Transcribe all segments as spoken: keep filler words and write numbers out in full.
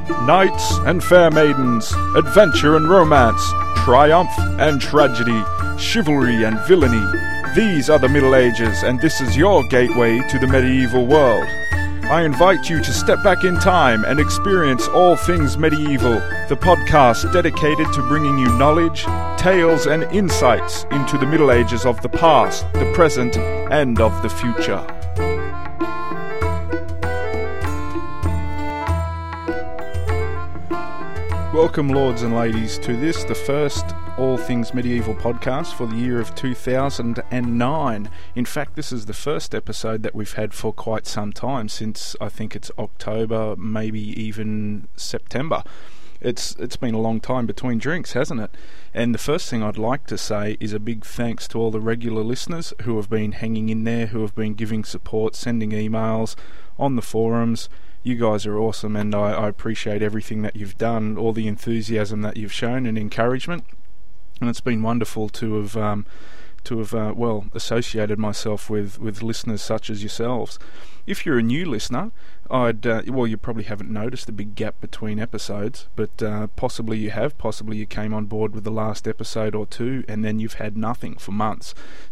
Knights and fair maidens, adventure and romance, triumph and tragedy, chivalry and villainy. These are the Middle Ages, and this is your gateway to the medieval world. I invite you to step back in time and experience all things medieval, the podcast dedicated to bringing you knowledge, tales and insights into the Middle Ages of the past, the present and of the future. Welcome, lords and ladies, to this, the first All Things Medieval podcast for the year of two thousand nine. In fact, this is the first episode that we've had for quite some time, since I think it's October, maybe even September. It's It's been a long time between drinks, hasn't it? And the first thing I'd like to say is a big thanks to all the regular listeners who have been hanging in there, who have been giving support, sending emails on the forums. You guys are awesome, and I, I appreciate everything that you've done, all the enthusiasm that you've shown and encouragement. And it's been wonderful to have, um, to have uh, well, associated myself with, with listeners such as yourselves. If you're a new listener, I'd uh, well, you probably haven't noticed the big gap between episodes, but uh, possibly you have. Possibly you came on board with the last episode or two, and then you've had nothing for months.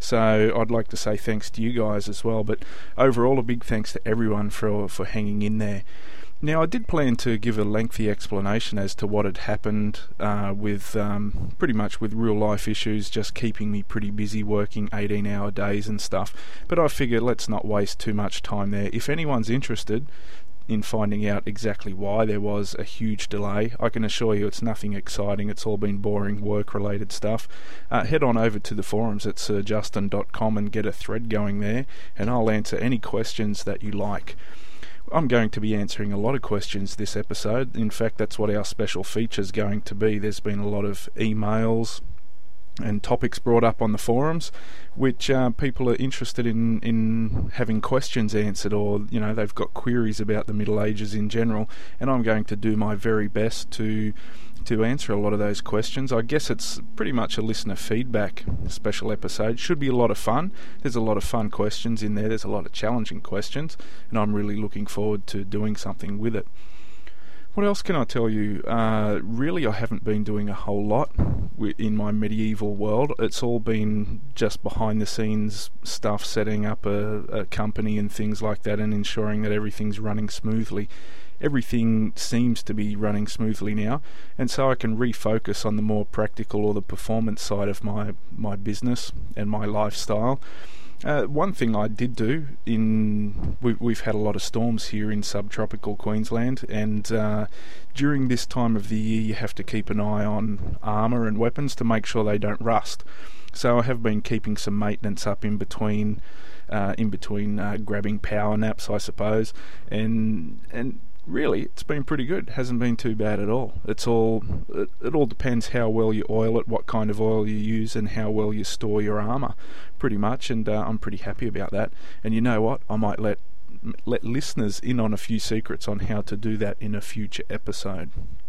So I'd like to say thanks to you guys as well. But overall, a big thanks to everyone for for hanging in there. Now, I did plan to give a lengthy explanation as to what had happened uh, with um, pretty much with real life issues just keeping me pretty busy working eighteen hour days and stuff, but I figured let's not waste too much time there. If anyone's interested in finding out exactly why there was a huge delay, I can assure you it's nothing exciting. It's all been boring work related stuff. Uh, head on over to the forums at sir justin dot com and get a thread going there, and I'll answer any questions that you like. I'm going to be answering a lot of questions this episode. In fact, that's what our special feature is going to be. There's been a lot of emails and topics brought up on the forums, which uh, people are interested in, in having questions answered, or, you know, they've got queries about the Middle Ages in general, and I'm going to do my very best to to answer a lot of those questions. I guess it's pretty much a listener feedback special episode. Should be a lot of fun. There's a lot of fun questions in there. There's a lot of challenging questions, and I'm really looking forward to doing something with it. What else can I tell you? Uh, really, I haven't been doing a whole lot in my medieval world. It's all been just behind the scenes stuff, setting up a, a company and things like that, and ensuring that everything's running smoothly. Everything seems to be running smoothly now, and so I can refocus on the more practical or the performance side of my, my business and my lifestyle. Uh, one thing I did do, in we, we've had a lot of storms here in subtropical Queensland, and uh, during this time of the year you have to keep an eye on armour and weapons to make sure they don't rust. So I have been keeping some maintenance up in between, uh, in between uh, grabbing power naps, I suppose, and and. Really, it's been pretty good. Hasn't been too bad at all. It's all it, it all depends how well you oil it, what kind of oil you use, and how well you store your armour, pretty much. And uh, I'm pretty happy about that. And you know what? I might let let listeners in on a few secrets on how to do that in a future episode.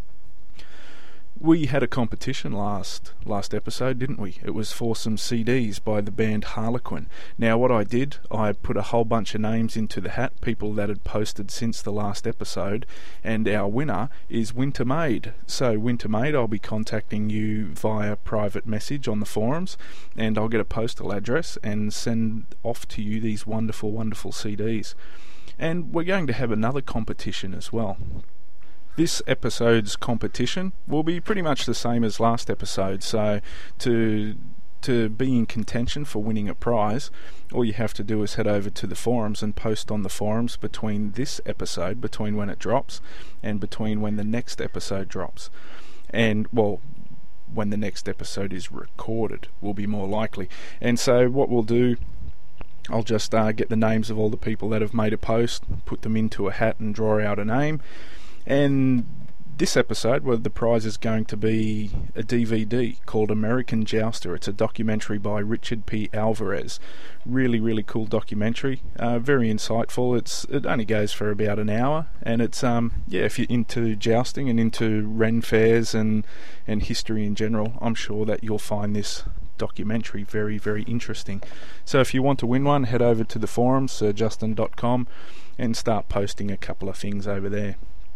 We had a competition last last episode, didn't we? It was for some C Ds by the band Harlequin. Now, what I did, I put a whole bunch of names into the hat, people that had posted since the last episode, and our winner is Winter Maid. So, Winter Maid, I'll be contacting you via private message on the forums, and I'll get a postal address and send off to you these wonderful, wonderful C Ds. And we're going to have another competition as well. This episode's competition will be pretty much the same as last episode, so to to be in contention for winning a prize, all you have to do is head over to the forums and post on the forums between this episode, between when it drops, and between when the next episode drops. And, well, when the next episode is recorded will be more likely. And so what we'll do, I'll just uh, get the names of all the people that have made a post, put them into a hat and draw out a name. And this episode, well, the prize is going to be a D V D called American Jouster. It's a documentary by Richard P. Alvarez. Really, really cool documentary. Uh, very insightful. It's it only goes for about an hour, and it's um yeah, if you're into jousting and into Ren fairs and and history in general, I'm sure that you'll find this documentary very, very interesting. So if you want to win one, head over to the forums, sir justin dot com, and start posting a couple of things over there.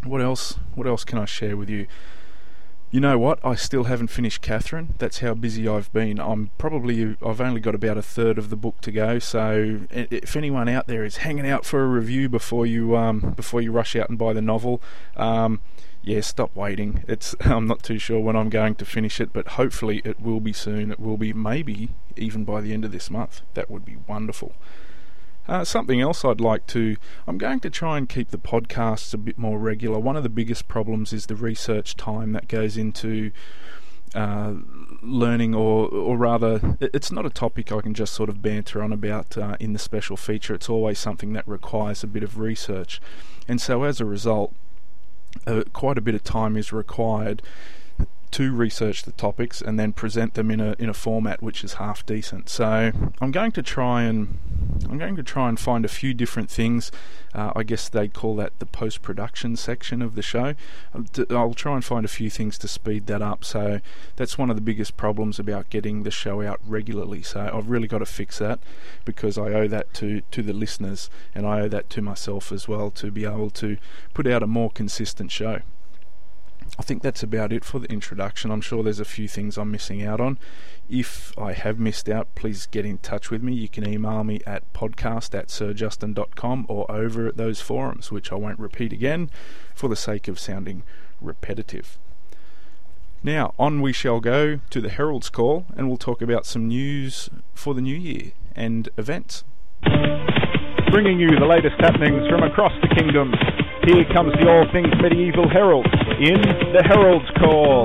what else? What else can I share with you? You know what? I still haven't finished Catherine. That's how busy I've been. I'm probably I've only got about a third of the book to go. So if anyone out there is hanging out for a review before you um, before you rush out and buy the novel, um, yeah, stop waiting. It's I'm not too sure when I'm going to finish it, but hopefully it will be soon. It will be maybe even by the end of this month. That would be wonderful. Uh, something else I'd like to... I'm going to try and keep the podcasts a bit more regular. One of the biggest problems is the research time that goes into uh, learning, or or rather, it's not a topic I can just sort of banter on about uh, in the special feature. It's always something that requires a bit of research. And so as a result, uh, quite a bit of time is required to research the topics and then present them in a in a format which is half decent. So I'm going to try and I'm going to try and find a few different things. Uh, I guess they'd call that the post-production section of the show. I'll try and find a few things to speed that up. So that's one of the biggest problems about getting the show out regularly. So I've really got to fix that, because I owe that to to the listeners, and I owe that to myself as well, to be able to put out a more consistent show. I think that's about it for the introduction. I'm sure there's a few things I'm missing out on. If I have missed out, please get in touch with me. You can email me at podcast at sir justin dot com or over at those forums, which I won't repeat again for the sake of sounding repetitive. Now, on we shall go to the Herald's Call, and we'll talk about some news for the new year and events. Bringing you the latest happenings from across the kingdom. Here comes the All Things Medieval Herald in the Herald's Call.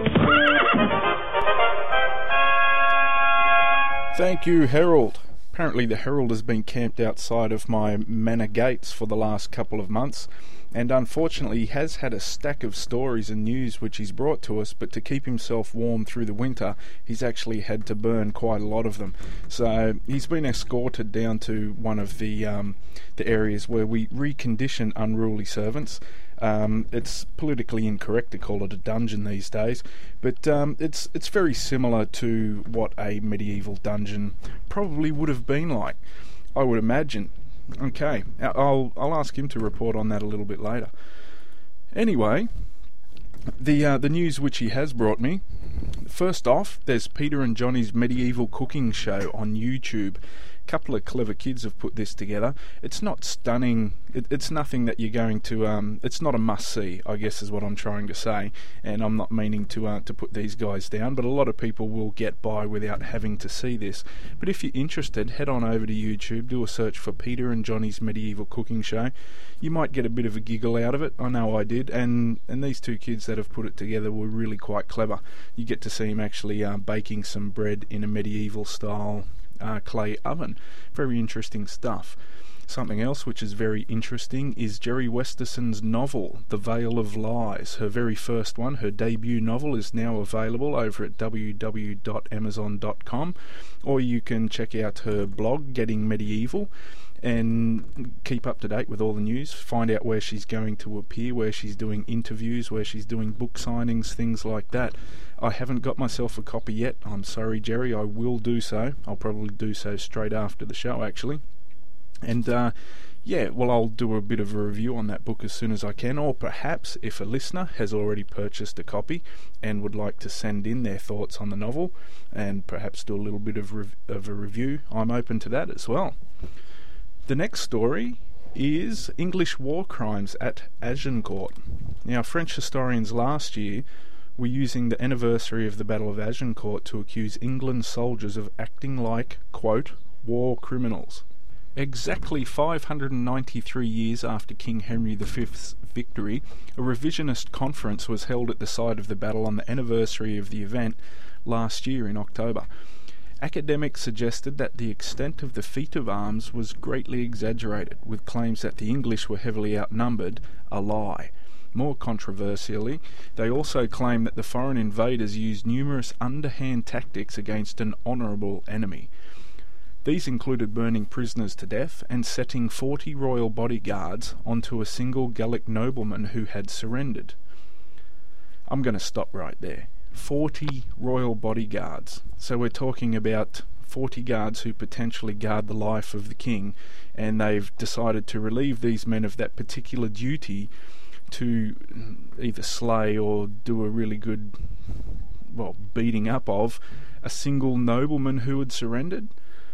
Thank you, Herald. Apparently the Herald has been camped outside of my manor gates for the last couple of months, and unfortunately he has had a stack of stories and news which he's brought to us, but to keep himself warm through the winter he's actually had to burn quite a lot of them. So he's been escorted down to one of the um, the areas where we recondition unruly servants. Um, it's politically incorrect to call it a dungeon these days, but um, it's it's very similar to what a medieval dungeon probably would have been like, I would imagine. Okay, I'll I'll ask him to report on that a little bit later. Anyway, the uh, the news which he has brought me. First off, there's Peter and Johnny's Medieval Cooking Show on YouTube. A couple of clever kids have put this together. It's not stunning. It, it's nothing that you're going to. Um, it's not a must-see, I guess, is what I'm trying to say. And I'm not meaning to uh, to put these guys down, but a lot of people will get by without having to see this. But if you're interested, head on over to YouTube, do a search for Peter and Johnny's Medieval Cooking Show. You might get a bit of a giggle out of it. I know I did. And and these two kids that have put it together were really quite clever. You get to see them actually uh, baking some bread in a medieval style Uh, clay oven. Very interesting stuff. Something else which is very interesting is Jerry Westerson's novel, The Veil of Lies. Her very first one, her debut novel, is now available over at w w w dot amazon dot com, or you can check out her blog, Getting Medieval, and keep up to date with all the news, find out where she's going to appear, where she's doing interviews, where she's doing book signings, things like that. I haven't got myself a copy yet. I'm sorry, Jerry. I will do so. I'll probably do so straight after the show, actually. And, uh, yeah, well, I'll do a bit of a review on that book as soon as I can, or perhaps if a listener has already purchased a copy and would like to send in their thoughts on the novel and perhaps do a little bit of, rev- of a review, I'm open to that as well. The next story is English war crimes at Agincourt. Now, French historians last year were using the anniversary of the Battle of Agincourt to accuse England's soldiers of acting like, quote, war criminals. Exactly five hundred ninety-three years after King Henry the Fifth's victory, a revisionist conference was held at the site of the battle on the anniversary of the event last year in October. Academics suggested that the extent of the feat of arms was greatly exaggerated, with claims that the English were heavily outnumbered a lie. More controversially, they also claim that the foreign invaders used numerous underhand tactics against an honourable enemy. These included burning prisoners to death and setting forty royal bodyguards onto a single Gallic nobleman who had surrendered. I'm going to stop right there. forty royal bodyguards. So we're talking about forty guards who potentially guard the life of the king, and they've decided to relieve these men of that particular duty to either slay or do a really good, well, beating up of a single nobleman who had surrendered.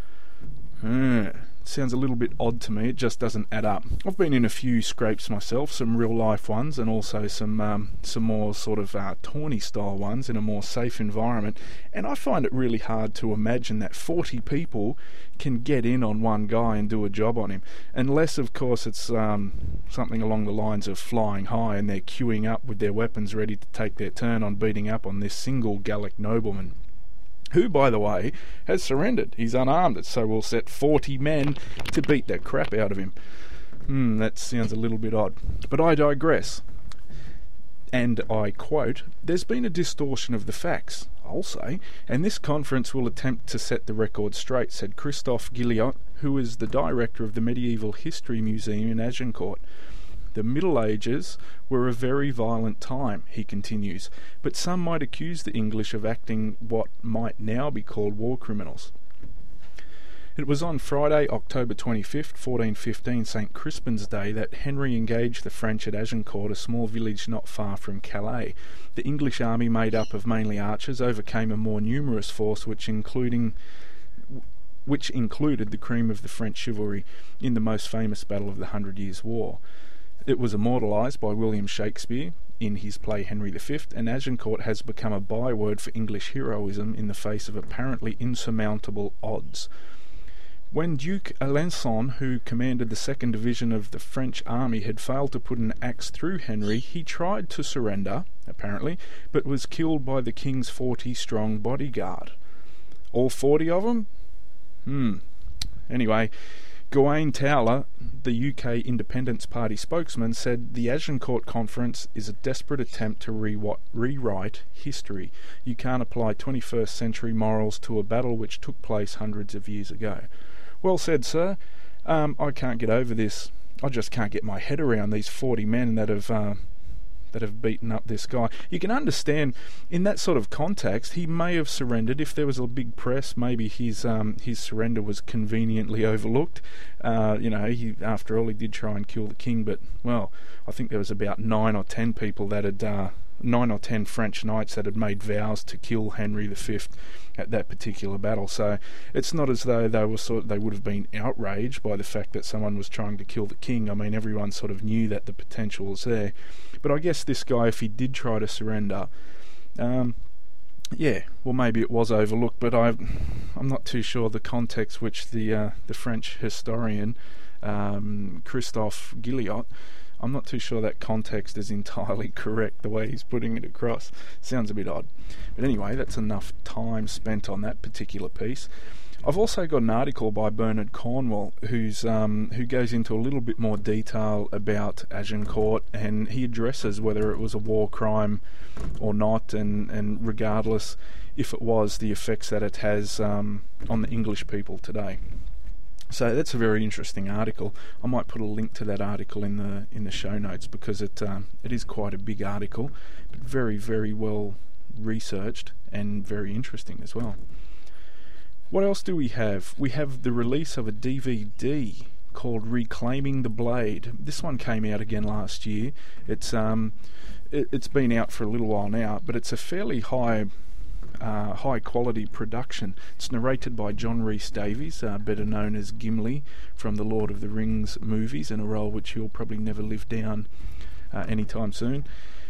Uh, sounds a little bit odd to me. It just doesn't add up. I've been in a few scrapes myself, some real life ones, and also some um, some more sort of uh, tawny style ones in a more safe environment. And I find it really hard to imagine that forty people can get in on one guy and do a job on him, unless, of course, it's um, something along the lines of flying high and they're queuing up with their weapons ready to take their turn on beating up on this single Gallic nobleman, who, by the way, has surrendered. He's unarmed, so we'll set forty men to beat the crap out of him. Hmm, that sounds a little bit odd. But I digress. And I quote, "There's been a distortion of the facts, I'll say, and this conference will attempt to set the record straight," said Christophe Gilliot, who is the director of the Medieval History Museum in Agincourt. "The Middle Ages were a very violent time," he continues, "but some might accuse the English of acting what might now be called war criminals. It was on Friday, October twenty-fifth, fourteen fifteen, Saint Crispin's Day, that Henry engaged the French at Agincourt, a small village not far from Calais. The English army, made up of mainly archers, overcame a more numerous force which including which included the cream of the French chivalry in the most famous battle of the Hundred Years' War. It was immortalised by William Shakespeare in his play Henry the Fifth, and Agincourt has become a byword for English heroism in the face of apparently insurmountable odds. When Duke Alençon, who commanded the second division of the French army, had failed to put an axe through Henry, he tried to surrender, apparently, but was killed by the king's forty-strong bodyguard. All forty of them? Hmm. Anyway, Gawain Towler, the U K Independence Party spokesman, said the Agincourt Conference is a desperate attempt to re- rewrite history. You can't apply twenty-first century morals to a battle which took place hundreds of years ago. Well said, sir. Um, I can't get over this. I just can't get my head around these forty men that have uh, that have beaten up this guy. You can understand, in that sort of context, he may have surrendered. If there was a big press, maybe his um, his surrender was conveniently overlooked. Uh, you know, he, after all, he did try and kill the king, but, well, I think there was about nine or ten people that had... Uh, nine or ten French knights that had made vows to kill Henry the Fifth at that particular battle. So it's not as though they were sort they would have been outraged by the fact that someone was trying to kill the king. I mean, everyone sort of knew that the potential was there. But I guess this guy, if he did try to surrender, um, yeah, well, maybe it was overlooked. But I, I'm not too sure the context which the uh, the French historian um, Christophe Gilliot, I'm not too sure that context is entirely correct, the way he's putting it across. Sounds a bit odd. But anyway, that's enough time spent on that particular piece. I've also got an article by Bernard Cornwell who's um, who goes into a little bit more detail about Agincourt, and he addresses whether it was a war crime or not, and, and regardless, if it was, the effects that it has um, on the English people today. So that's a very interesting article. I might put a link to that article in the in the show notes, because it um, it is quite a big article, but very, very well researched and very interesting as well. What else do we have? We have the release of a D V D called Reclaiming the Blade. This one came out again last year. It's um it, it's been out for a little while now, but it's a fairly high Uh, high quality production. It's narrated by John Rhys Davies, uh, better known as Gimli from the Lord of the Rings movies, in a role which he'll probably never live down uh, anytime soon.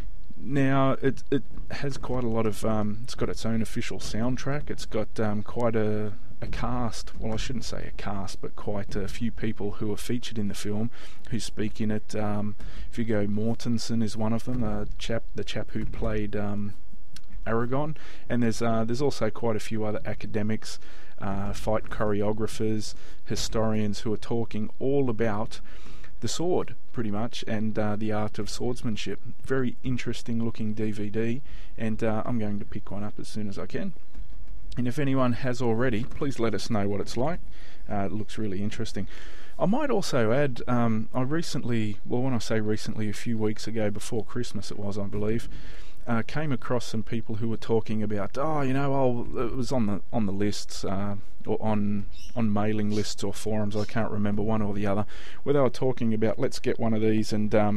Now, it it has quite a lot of um, it's got its own official soundtrack. It's got um, quite a a cast, well, I shouldn't say a cast, but quite a few people who are featured in the film who speak in it. um, Viggo Mortensen is one of them, uh, chap the chap who played um, Aragon, and there's uh, there's also quite a few other academics, uh, fight choreographers, historians who are talking all about the sword, pretty much, and uh, the art of swordsmanship. Very interesting looking D V D, and uh, I'm going to pick one up as soon as I can. And if anyone has already, please let us know what it's like. Uh, it looks really interesting. I might also add, um, I recently, well, when I say recently, a few weeks ago, before Christmas it was, I believe, Uh, came across some people who were talking about, oh, you know, oh, it was on the on the lists, uh, or on on mailing lists or forums, I can't remember, one or the other, where they were talking about, let's get one of these and um,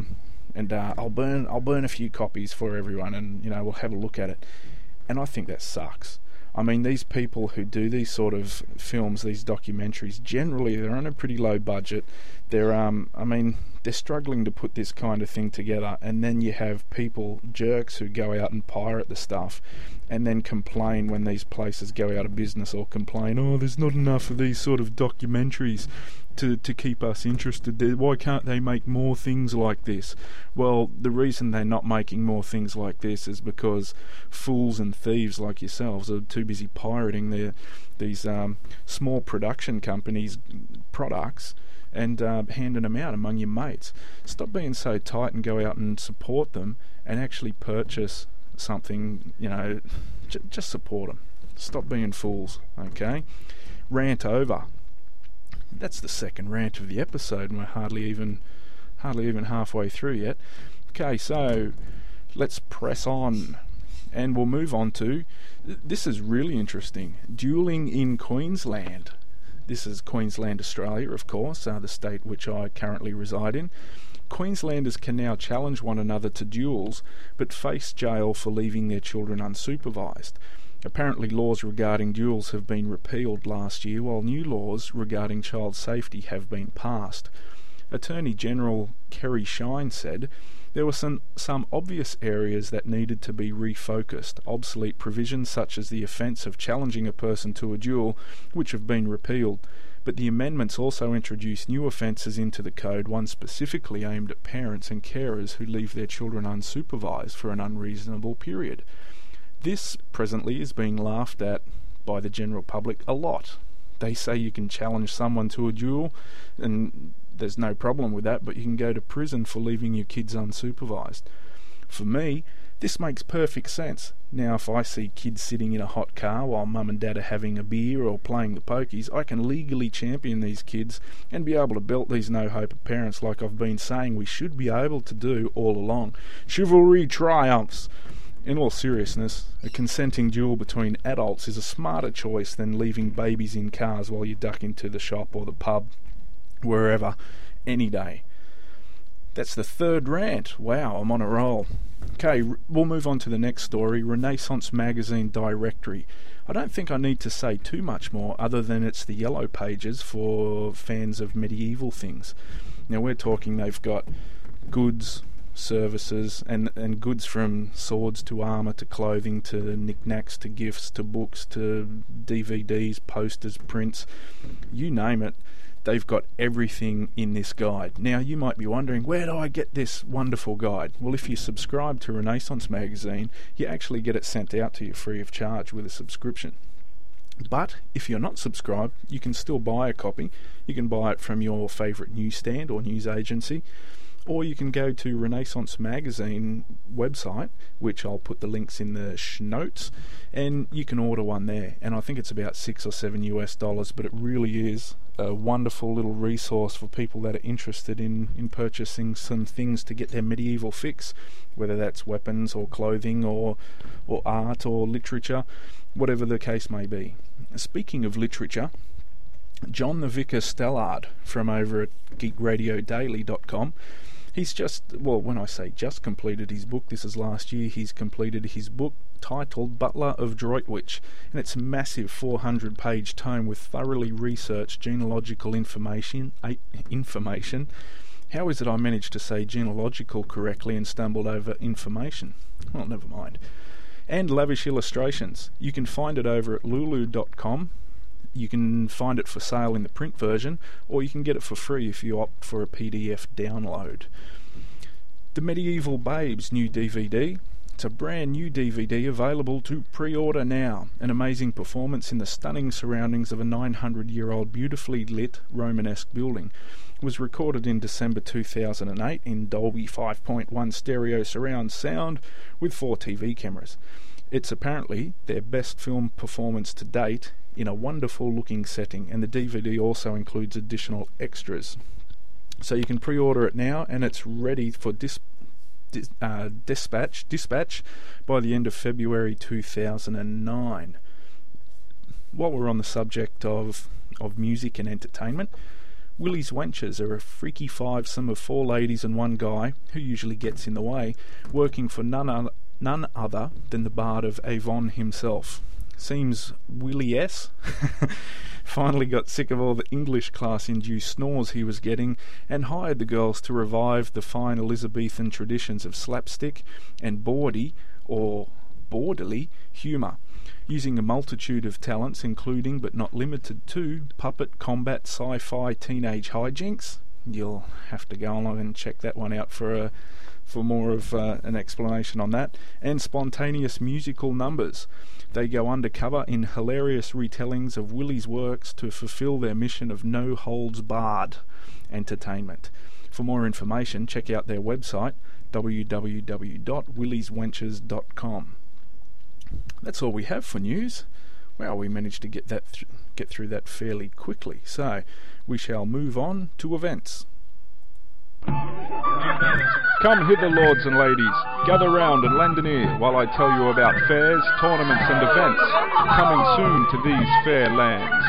and uh, I'll burn I'll burn a few copies for everyone, and you know we'll have a look at it. And I think that sucks. I mean, these people who do these sort of films, these documentaries, generally they're on a pretty low budget. They're, um, I mean, they're struggling to put this kind of thing together, and then you have people, jerks, who go out and pirate the stuff, and then complain when these places go out of business, or complain, oh, there's not enough of these sort of documentaries to, to keep us interested. Why can't they make more things like this? Well, the reason they're not making more things like this is because fools and thieves like yourselves are too busy pirating their these um, small production companies' products and uh, handing them out among your mates. Stop being so tight and go out and support them, and actually purchase something, you know, j- just support them. Stop being fools, okay? Rant over. That's the second rant of the episode, and we're hardly even hardly even halfway through yet. Okay, so let's press on, and we'll move on to, this is really interesting, duelling in Queensland. This is Queensland, Australia, of course, uh, the state which I currently reside in. Queenslanders can now challenge one another to duels, but face jail for leaving their children unsupervised. Apparently, laws regarding duels have been repealed last year, while new laws regarding child safety have been passed. Attorney General Kerry Shine said there were some, some obvious areas that needed to be refocused, obsolete provisions such as the offence of challenging a person to a duel, which have been repealed. But the amendments also introduced new offences into the code, one specifically aimed at parents and carers who leave their children unsupervised for an unreasonable period. This presently is being laughed at by the general public a lot. They say you can challenge someone to a duel, and there's no problem with that, but you can go to prison for leaving your kids unsupervised. For me, this makes perfect sense. Now, if I see kids sitting in a hot car while mum and dad are having a beer or playing the pokies, I can legally champion these kids and be able to belt these no-hope parents like I've been saying we should be able to do all along. Chivalry triumphs. In all seriousness, a consenting duel between adults is a smarter choice than leaving babies in cars while you duck into the shop or the pub, wherever, any day. That's the third rant. Wow, I'm on a roll. Okay, we'll move on to the next story, Renaissance Magazine Directory. I don't think I need to say too much more other than it's the yellow pages for fans of medieval things. Now we're talking they've got goods, services, and, and goods from swords to armour to clothing to knickknacks to gifts to books to D V Ds, posters, prints, you name it. They've got everything in this guide. Now, you might be wondering, where do I get this wonderful guide? Well, if you subscribe to Renaissance Magazine, you actually get it sent out to you free of charge with a subscription. But if you're not subscribed, you can still buy a copy. You can buy it from your favourite newsstand or news agency, or you can go to Renaissance Magazine website, which I'll put the links in the sh- notes, and you can order one there. And I think it's about six or seven US dollars, but it really is a wonderful little resource for people that are interested in, in purchasing some things to get their medieval fix, whether that's weapons or clothing or or art or literature, whatever the case may be. Speaking of literature, John the Vicar Stallard from over at geek radio daily dot com, he's just, well, when I say just completed his book, this is last year, he's completed his book titled Butler of Droitwich, and it's a massive four hundred page tome with thoroughly researched genealogical information. Uh, information. How is it I managed to say genealogical correctly and stumbled over information? Well, never mind. And lavish illustrations. You can find it over at lulu dot com. You can find it for sale in the print version, or you can get it for free if you opt for a P D F download. The Medieval Babes new D V D. It's a brand new D V D available to pre-order now. An amazing performance in the stunning surroundings of a nine hundred year old beautifully lit Romanesque building. It was recorded in December two thousand eight in Dolby five point one stereo surround sound with four T V cameras. It's apparently their best film performance to date in a wonderful looking setting, and the D V D also includes additional extras. So you can pre-order it now, and it's ready for dis- dis- uh, dispatch dispatch by the end of February two thousand nine. While we're on the subject of, of music and entertainment, Willie's Wenches are a freaky fivesome of four ladies and one guy, who usually gets in the way, working for none other, none other than the Bard of Avon himself. Seems Willie S. finally got sick of all the English class-induced snores he was getting and hired the girls to revive the fine Elizabethan traditions of slapstick and bawdy, or bawdily, humour, using a multitude of talents including but not limited to puppet, combat, sci-fi, teenage hijinks. You'll have to go along and check that one out for a, for more of uh, an explanation on that. And spontaneous musical numbers. They go undercover in hilarious retellings of Willie's works to fulfil their mission of no-holds-barred entertainment. For more information, check out their website, w w w dot willies wenches dot com. That's all we have for news. Well, we managed to get that th- get through that fairly quickly, so we shall move on to events. Come hither, lords and ladies, gather round and lend an ear while I tell you about fairs, tournaments and events coming soon to these fair lands.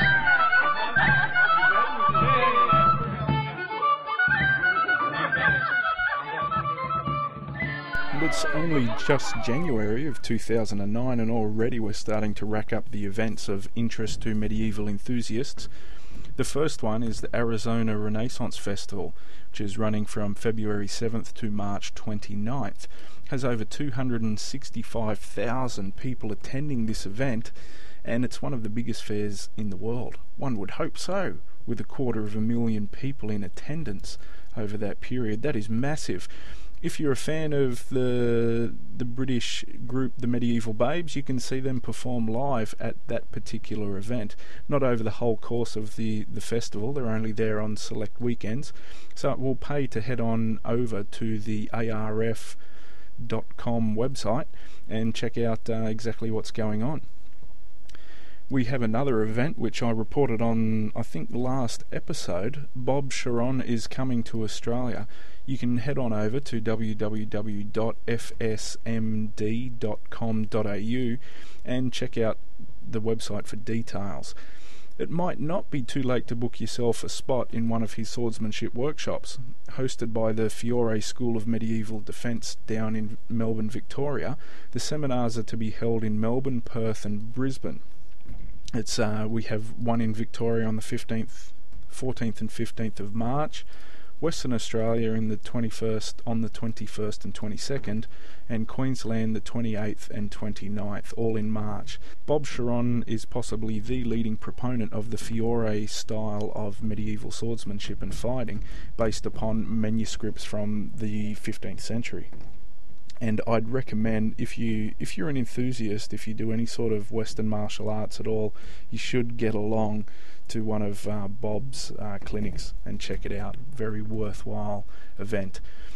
It's only just January of two thousand nine and already we're starting to rack up the events of interest to medieval enthusiasts. The first one is the Arizona Renaissance Festival, which is running from February seventh to March twenty-ninth. Has over two hundred sixty-five thousand people attending this event, and it's one of the biggest fairs in the world. One would hope so, with a quarter of a million people in attendance over that period. That is massive. If you're a fan of the the British group The Medieval Babes, you can see them perform live at that particular event. Not over the whole course of the, the festival, they're only there on select weekends. So it will pay to head on over to the A R F dot com website and check out uh, exactly what's going on. We have another event which I reported on, I think, last episode. Bob Sharon is coming to Australia. You can head on over to w w w dot f s m d dot com dot a u and check out the website for details. It might not be too late to book yourself a spot in one of his swordsmanship workshops. Hosted by the Fiore School of Medieval Defence down in Melbourne, Victoria, the seminars are to be held in Melbourne, Perth and Brisbane. It's uh, we have one in Victoria on the fifteenth, fourteenth and fifteenth of March, Western Australia in the twenty-first, on the twenty-first and twenty-second, and Queensland the twenty-eighth and twenty-ninth, all in March. Bob Sharon is possibly the leading proponent of the Fiore style of medieval swordsmanship and fighting, based upon manuscripts from the fifteenth century. And I'd recommend, if you if you're an enthusiast, if you do any sort of Western martial arts at all, you should get along to one of uh, Bob's uh, clinics and check it out. Very worthwhile event.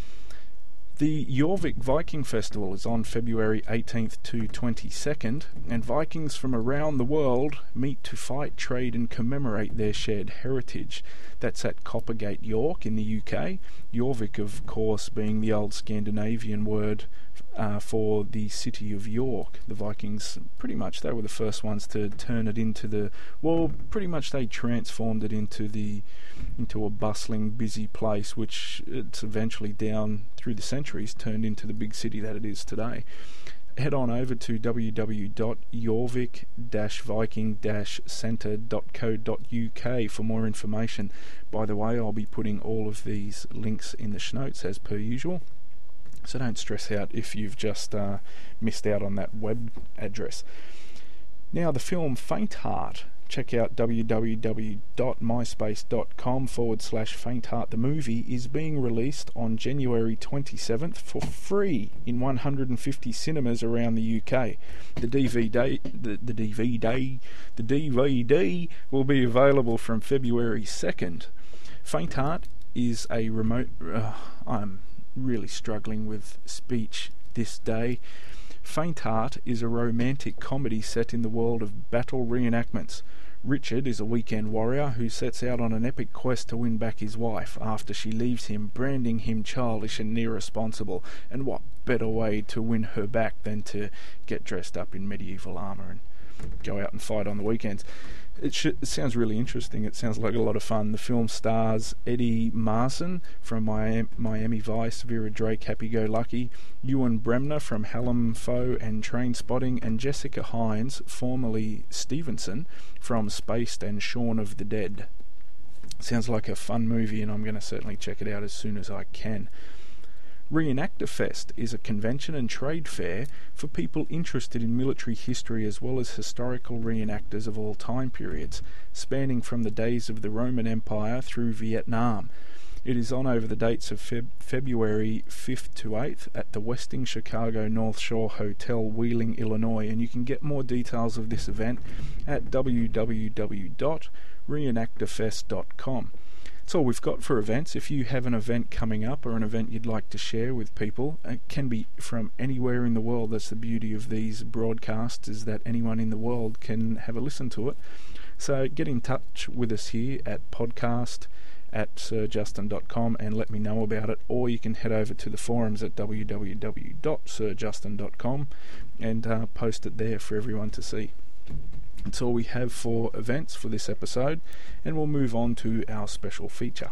The Jorvik Viking Festival is on February eighteenth to twenty-second, and Vikings from around the world meet to fight, trade and commemorate their shared heritage. That's at Coppergate, York in the U K. Jorvik, of course, being the old Scandinavian word uh, for the city of York. The Vikings, pretty much, they were the first ones to turn it into the, well, pretty much they transformed it into the into a bustling, busy place, which it's eventually down through the centuries turned into the big city that it is today. Head on over to w w w dot jorvik dash viking dash centre dot co dot u k for more information. By the way, I'll be putting all of these links in the show notes as per usual, so don't stress out if you've just uh, missed out on that web address. Now, the film Faint Heart. Check out w w w dot myspace dot com forward slash Faint Heart. The movie is being released on January twenty-seventh for free in one hundred fifty cinemas around the U K. The D V D, the, the D V D, the D V D will be available from February second. Faint Heart is a remote. Uh, I'm really struggling with speech this day. Faint Heart is a romantic comedy set in the world of battle reenactments. Richard is a weekend warrior who sets out on an epic quest to win back his wife after she leaves him, branding him childish and irresponsible. And what better way to win her back than to get dressed up in medieval armour and go out and fight on the weekends. It, sh- it sounds really interesting. It sounds like a lot of fun. The film stars Eddie Marsan from Mi- Miami Vice, Vera Drake, Happy Go Lucky, Ewan Bremner from Hallam Foe and Train Spotting, and Jessica Hines, formerly Stevenson, from Spaced and Shaun of the Dead. Sounds like a fun movie, and I'm going to certainly check it out as soon as I can. Reenactor Fest is a convention and trade fair for people interested in military history as well as historical reenactors of all time periods, spanning from the days of the Roman Empire through Vietnam. It is on over the dates of Feb- February fifth to eighth at the Westing Chicago North Shore Hotel, Wheeling, Illinois, and you can get more details of this event at w w w dot reenactor fest dot com. That's all we've got for events. If you have an event coming up or an event you'd like to share with people, it can be from anywhere in the world. That's the beauty of these broadcasts, is that anyone in the world can have a listen to it. So get in touch with us here at podcast at sir justin dot com and let me know about it, or you can head over to the forums at w w w dot sir justin dot com and uh, post it there for everyone to see. That's all we have for events for this episode, and we'll move on to our special feature.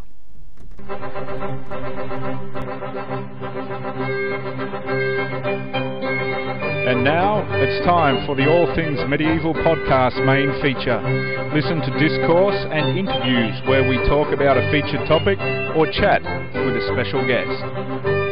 And now it's time for the All Things Medieval podcast main feature. Listen to discourse and interviews where we talk about a featured topic or chat with a special guest.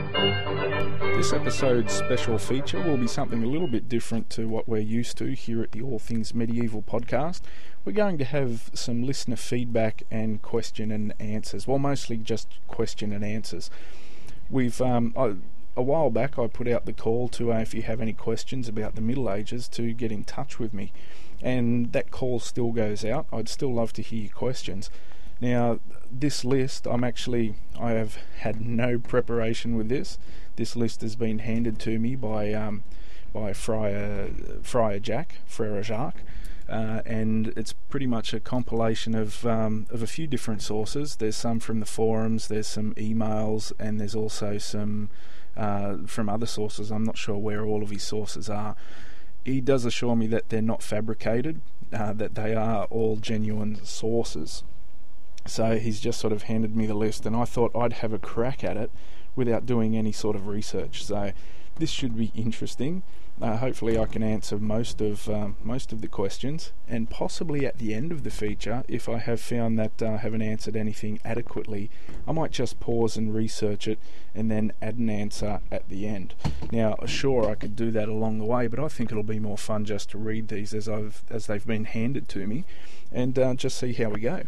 This episode's special feature will be something a little bit different to what we're used to here at the All Things Medieval podcast. We're going to have some listener feedback and question and answers. Well, mostly just question and answers. We've um, I, a while back I put out the call to, uh, if you have any questions about the Middle Ages, to get in touch with me. And that call still goes out. I'd still love to hear your questions. Now, this list, I'm actually, I have had no preparation with this. This list has been handed to me by um, by Friar Friar Jack, Frere Jacques, uh, and it's pretty much a compilation of um, of a few different sources. There's some from the forums, there's some emails, and there's also some uh, from other sources. I'm not sure where all of his sources are. He does assure me that they're not fabricated, uh, that they are all genuine sources. So he's just sort of handed me the list, and I thought I'd have a crack at it without doing any sort of research. So this should be interesting. Uh, hopefully I can answer most of um, most of the questions, and possibly at the end of the feature, if I have found that I uh, haven't answered anything adequately, I might just pause and research it and then add an answer at the end. Now, sure, I could do that along the way, but I think it'll be more fun just to read these as I've as they've been handed to me, and uh, just see how we go.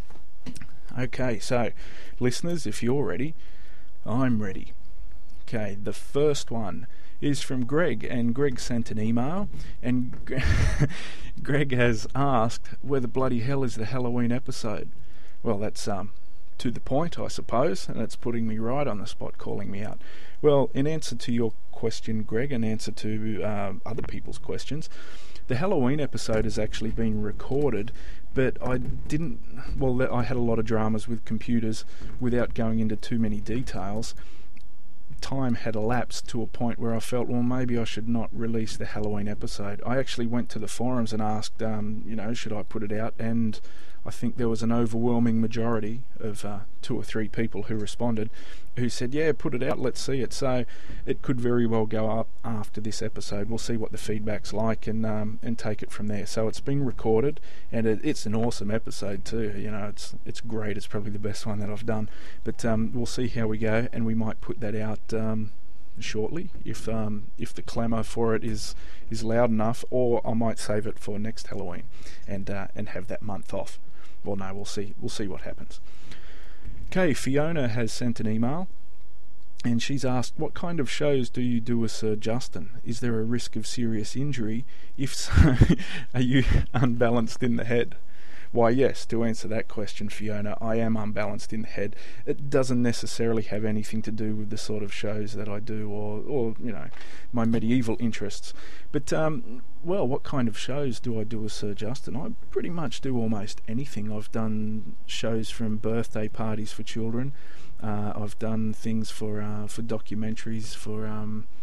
Okay, so listeners, if you're ready, I'm ready. Okay, the first one is from Greg, and Greg sent an email, and Greg has asked, where the bloody hell is the Halloween episode? Well, that's um to the point, I suppose, and it's putting me right on the spot, calling me out. Well, in answer to your question, Greg, in answer to uh, other people's questions, the Halloween episode has actually been recorded, but I didn't, well, I had a lot of dramas with computers without going into too many details. Time had elapsed to a point where I felt, well, maybe I should not release the Halloween episode. I actually went to the forums and asked, um, you know, should I put it out? And I think there was an overwhelming majority of uh, two or three people who responded who said, yeah, put it out, let's see it. So it could very well go up after this episode. We'll see what the feedback's like and um, and take it from there. So it's been recorded, and it, it's an awesome episode too. You know, it's it's great. It's probably the best one that I've done. But um, we'll see how we go, and we might put that out um, shortly if um, if the clamour for it is is loud enough, or I might save it for next Halloween and uh, and have that month off. Well, no, we'll see. We'll see what happens. Okay, Fiona has sent an email, and she's asked, what kind of shows do you do with Sir Justin? Is there a risk of serious injury? If so, are you unbalanced in the head? Why, yes, to answer that question, Fiona, I am unbalanced in the head. It doesn't necessarily have anything to do with the sort of shows that I do, or, or you know, my medieval interests. But, um, well, what kind of shows do I do with Sir Justin? I pretty much do almost anything. I've done shows from birthday parties for children. Uh, I've done things for uh, for documentaries, for um,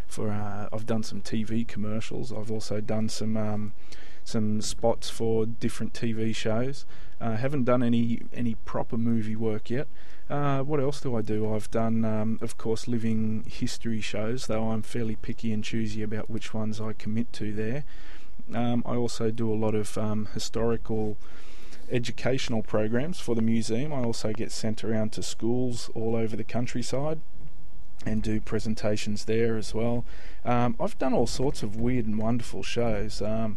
for uh, I've done some T V commercials. I've also done some um, some spots for different T V shows. Uh, haven't done any any proper movie work yet. Uh, what else do I do? I've done, um, of course, living history shows, though I'm fairly picky and choosy about which ones I commit to there. Um, I also do a lot of um, historical educational programs for the museum. I also get sent around to schools all over the countryside and do presentations there as well. Um, I've done all sorts of weird and wonderful shows. Um,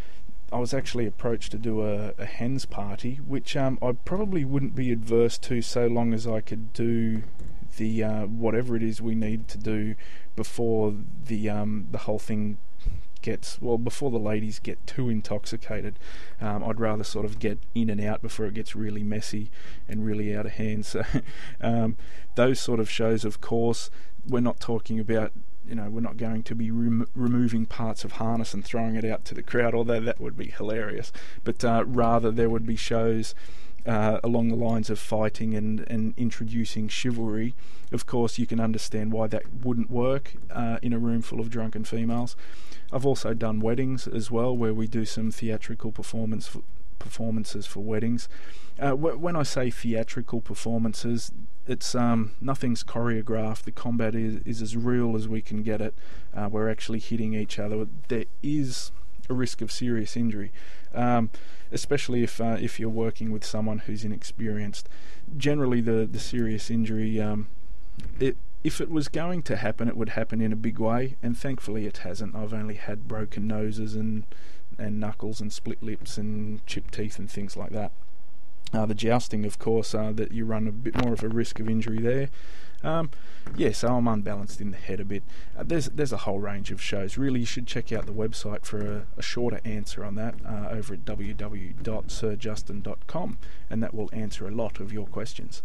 I was actually approached to do a, a hens party, which um, I probably wouldn't be adverse to so long as I could do the uh, whatever it is we need to do before the um, the whole thing gets, well, before the ladies get too intoxicated. Um, I'd rather sort of get in and out before it gets really messy and really out of hand. So um, those sort of shows, of course, we're not talking about, you know, we're not going to be rem- removing parts of harness and throwing it out to the crowd, although that would be hilarious. But uh, rather there would be shows uh, along the lines of fighting and, and introducing chivalry. Of course, you can understand why that wouldn't work uh, in a room full of drunken females. I've also done weddings as well, where we do some theatrical performance f- performances for weddings. Uh, wh- when I say theatrical performances, it's um, nothing's choreographed. The combat is, is as real as we can get it. Uh, we're actually hitting each other. There is a risk of serious injury, um, especially if uh, if you're working with someone who's inexperienced. Generally, the the serious injury, um, it if it was going to happen, it would happen in a big way, and thankfully it hasn't. I've only had broken noses and and knuckles and split lips and chipped teeth and things like that. Uh, the jousting, of course, uh, that you run a bit more of a risk of injury there. Um, yeah, so I'm unbalanced in the head a bit. Uh, there's there's a whole range of shows. Really, you should check out the website for a, a shorter answer on that uh, over at w w w dot sir justin dot com, and that will answer a lot of your questions.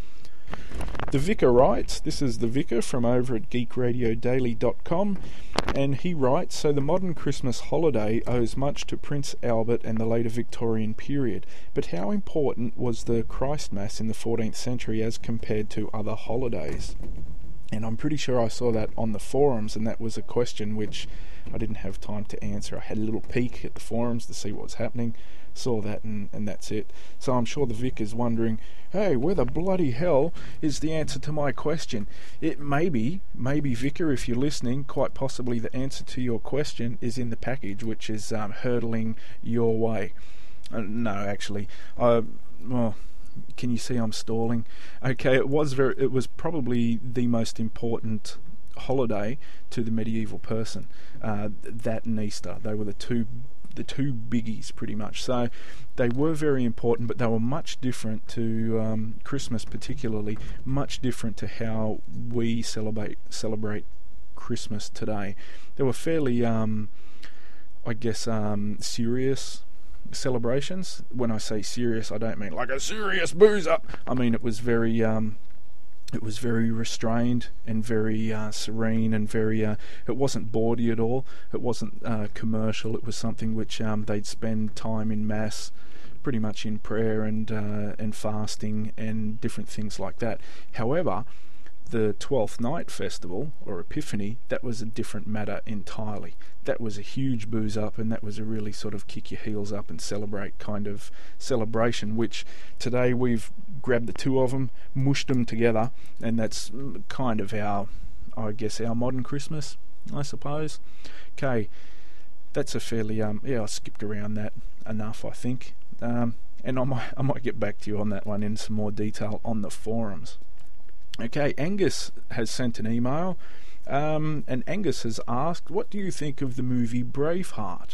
The Vicar writes, this is the Vicar from over at geek radio daily dot com, and he writes, so the modern Christmas holiday owes much to Prince Albert and the later Victorian period, but how important was the Christmas in the fourteenth century as compared to other holidays? And I'm pretty sure I saw that on the forums, and that was a question which I didn't have time to answer. I had a little peek at the forums to see what was happening, saw that, and, and that's it. So I'm sure the Vic is wondering, hey, where the bloody hell is the answer to my question? It may be, maybe Vicar, if you're listening, quite possibly the answer to your question is in the package, which is um, hurtling your way. Uh, no, actually, uh, well... Can you see I'm stalling? Okay, it was very. It was probably the most important holiday to the medieval person. Uh, that and Easter, they were the two, the two biggies, pretty much. So they were very important, but they were much different to um, Christmas, particularly much different to how we celebrate celebrate Christmas today. They were fairly, um, I guess, um, serious celebrations. When I say serious, I don't mean like a serious booze up. I mean it was very um it was very restrained and very uh, serene and very uh, it wasn't bawdy at all. It wasn't uh, commercial. It was something which um, they'd spend time in mass, pretty much in prayer and uh, and fasting and different things like that. However, the Twelfth Night Festival, or Epiphany, that was a different matter entirely. That was a huge booze up, and that was a really sort of kick your heels up and celebrate kind of celebration, which today we've grabbed the two of them, mushed them together, and that's kind of our, I guess, our modern Christmas, I suppose. Okay, that's a fairly, um, yeah, I skipped around that enough, I think. Um, and I might, I might get back to you on that one in some more detail on the forums. Okay, Angus has sent an email, um, and Angus has asked, what do you think of the movie Braveheart?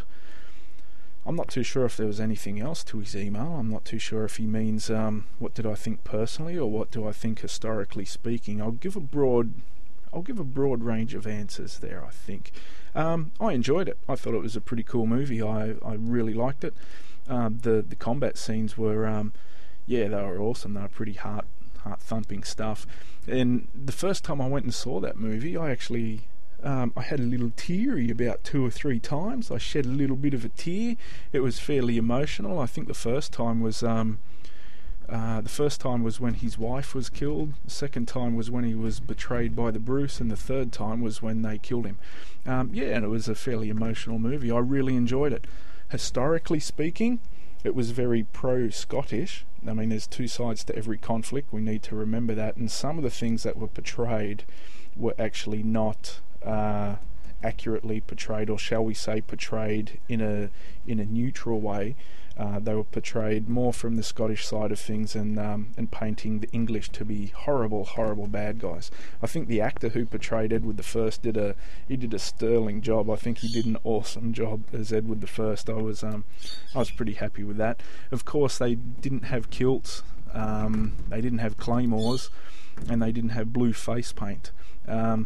I'm not too sure if there was anything else to his email. I'm not too sure if he means um, what did I think personally, or what do I think historically speaking. I'll give a broad, I'll give a broad range of answers there, I think. Um, I enjoyed it. I thought it was a pretty cool movie. I, I really liked it. Um, the the combat scenes were, um, yeah, they were awesome. They were pretty heart heart thumping stuff. And the first time I went and saw that movie, I actually, um, I had a little teary about two or three times. I shed a little bit of a tear. It was fairly emotional. I think the first time was, um, Uh, the first time was when his wife was killed, the second time was when he was betrayed by the Bruce, and the third time was when they killed him. Um, yeah, and it was a fairly emotional movie. I really enjoyed it. Historically speaking, it was very pro-Scottish. I mean, there's two sides to every conflict. We need to remember that. And some of the things that were portrayed were actually not uh, accurately portrayed, or shall we say portrayed in a in a neutral way. Uh, they were portrayed more from the Scottish side of things, and um, and painting the English to be horrible, horrible bad guys. I think the actor who portrayed Edward the First did a he did a sterling job. I think he did an awesome job as Edward the First. I was um I was pretty happy with that. Of course, they didn't have kilts, um, they didn't have claymores, and they didn't have blue face paint. Um,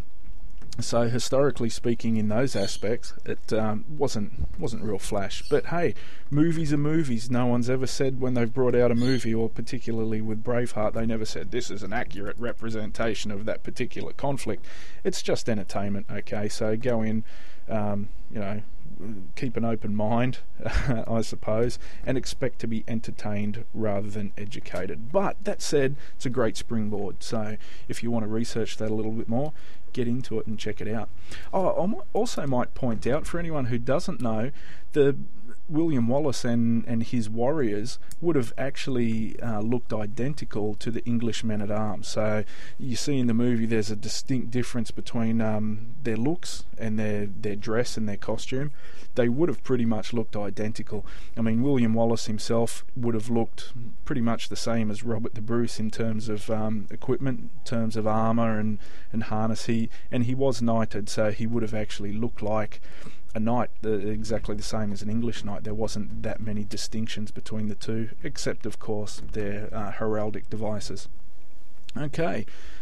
So historically speaking, in those aspects, it um, wasn't wasn't real flash. But hey, movies are movies. No one's ever said when they've brought out a movie, or particularly with Braveheart, they never said this is an accurate representation of that particular conflict. It's just entertainment, okay? So go in, um, you know, keep an open mind, I suppose, and expect to be entertained rather than educated. But that said, it's a great springboard. So if you want to research that a little bit more, get into it and check it out. Oh, I also might point out, for anyone who doesn't know, the William Wallace and, and his warriors would have actually uh, looked identical to the English men-at-arms. So you see in the movie there's a distinct difference between um, their looks and their, their dress and their costume. They would have pretty much looked identical. I mean, William Wallace himself would have looked pretty much the same as Robert the Bruce in terms of um, equipment, in terms of armour and, and harness. He, and he was knighted, so he would have actually looked like a knight, uh, exactly the same as an English knight. There wasn't that many distinctions between the two, except of course their uh, heraldic devices. Okay,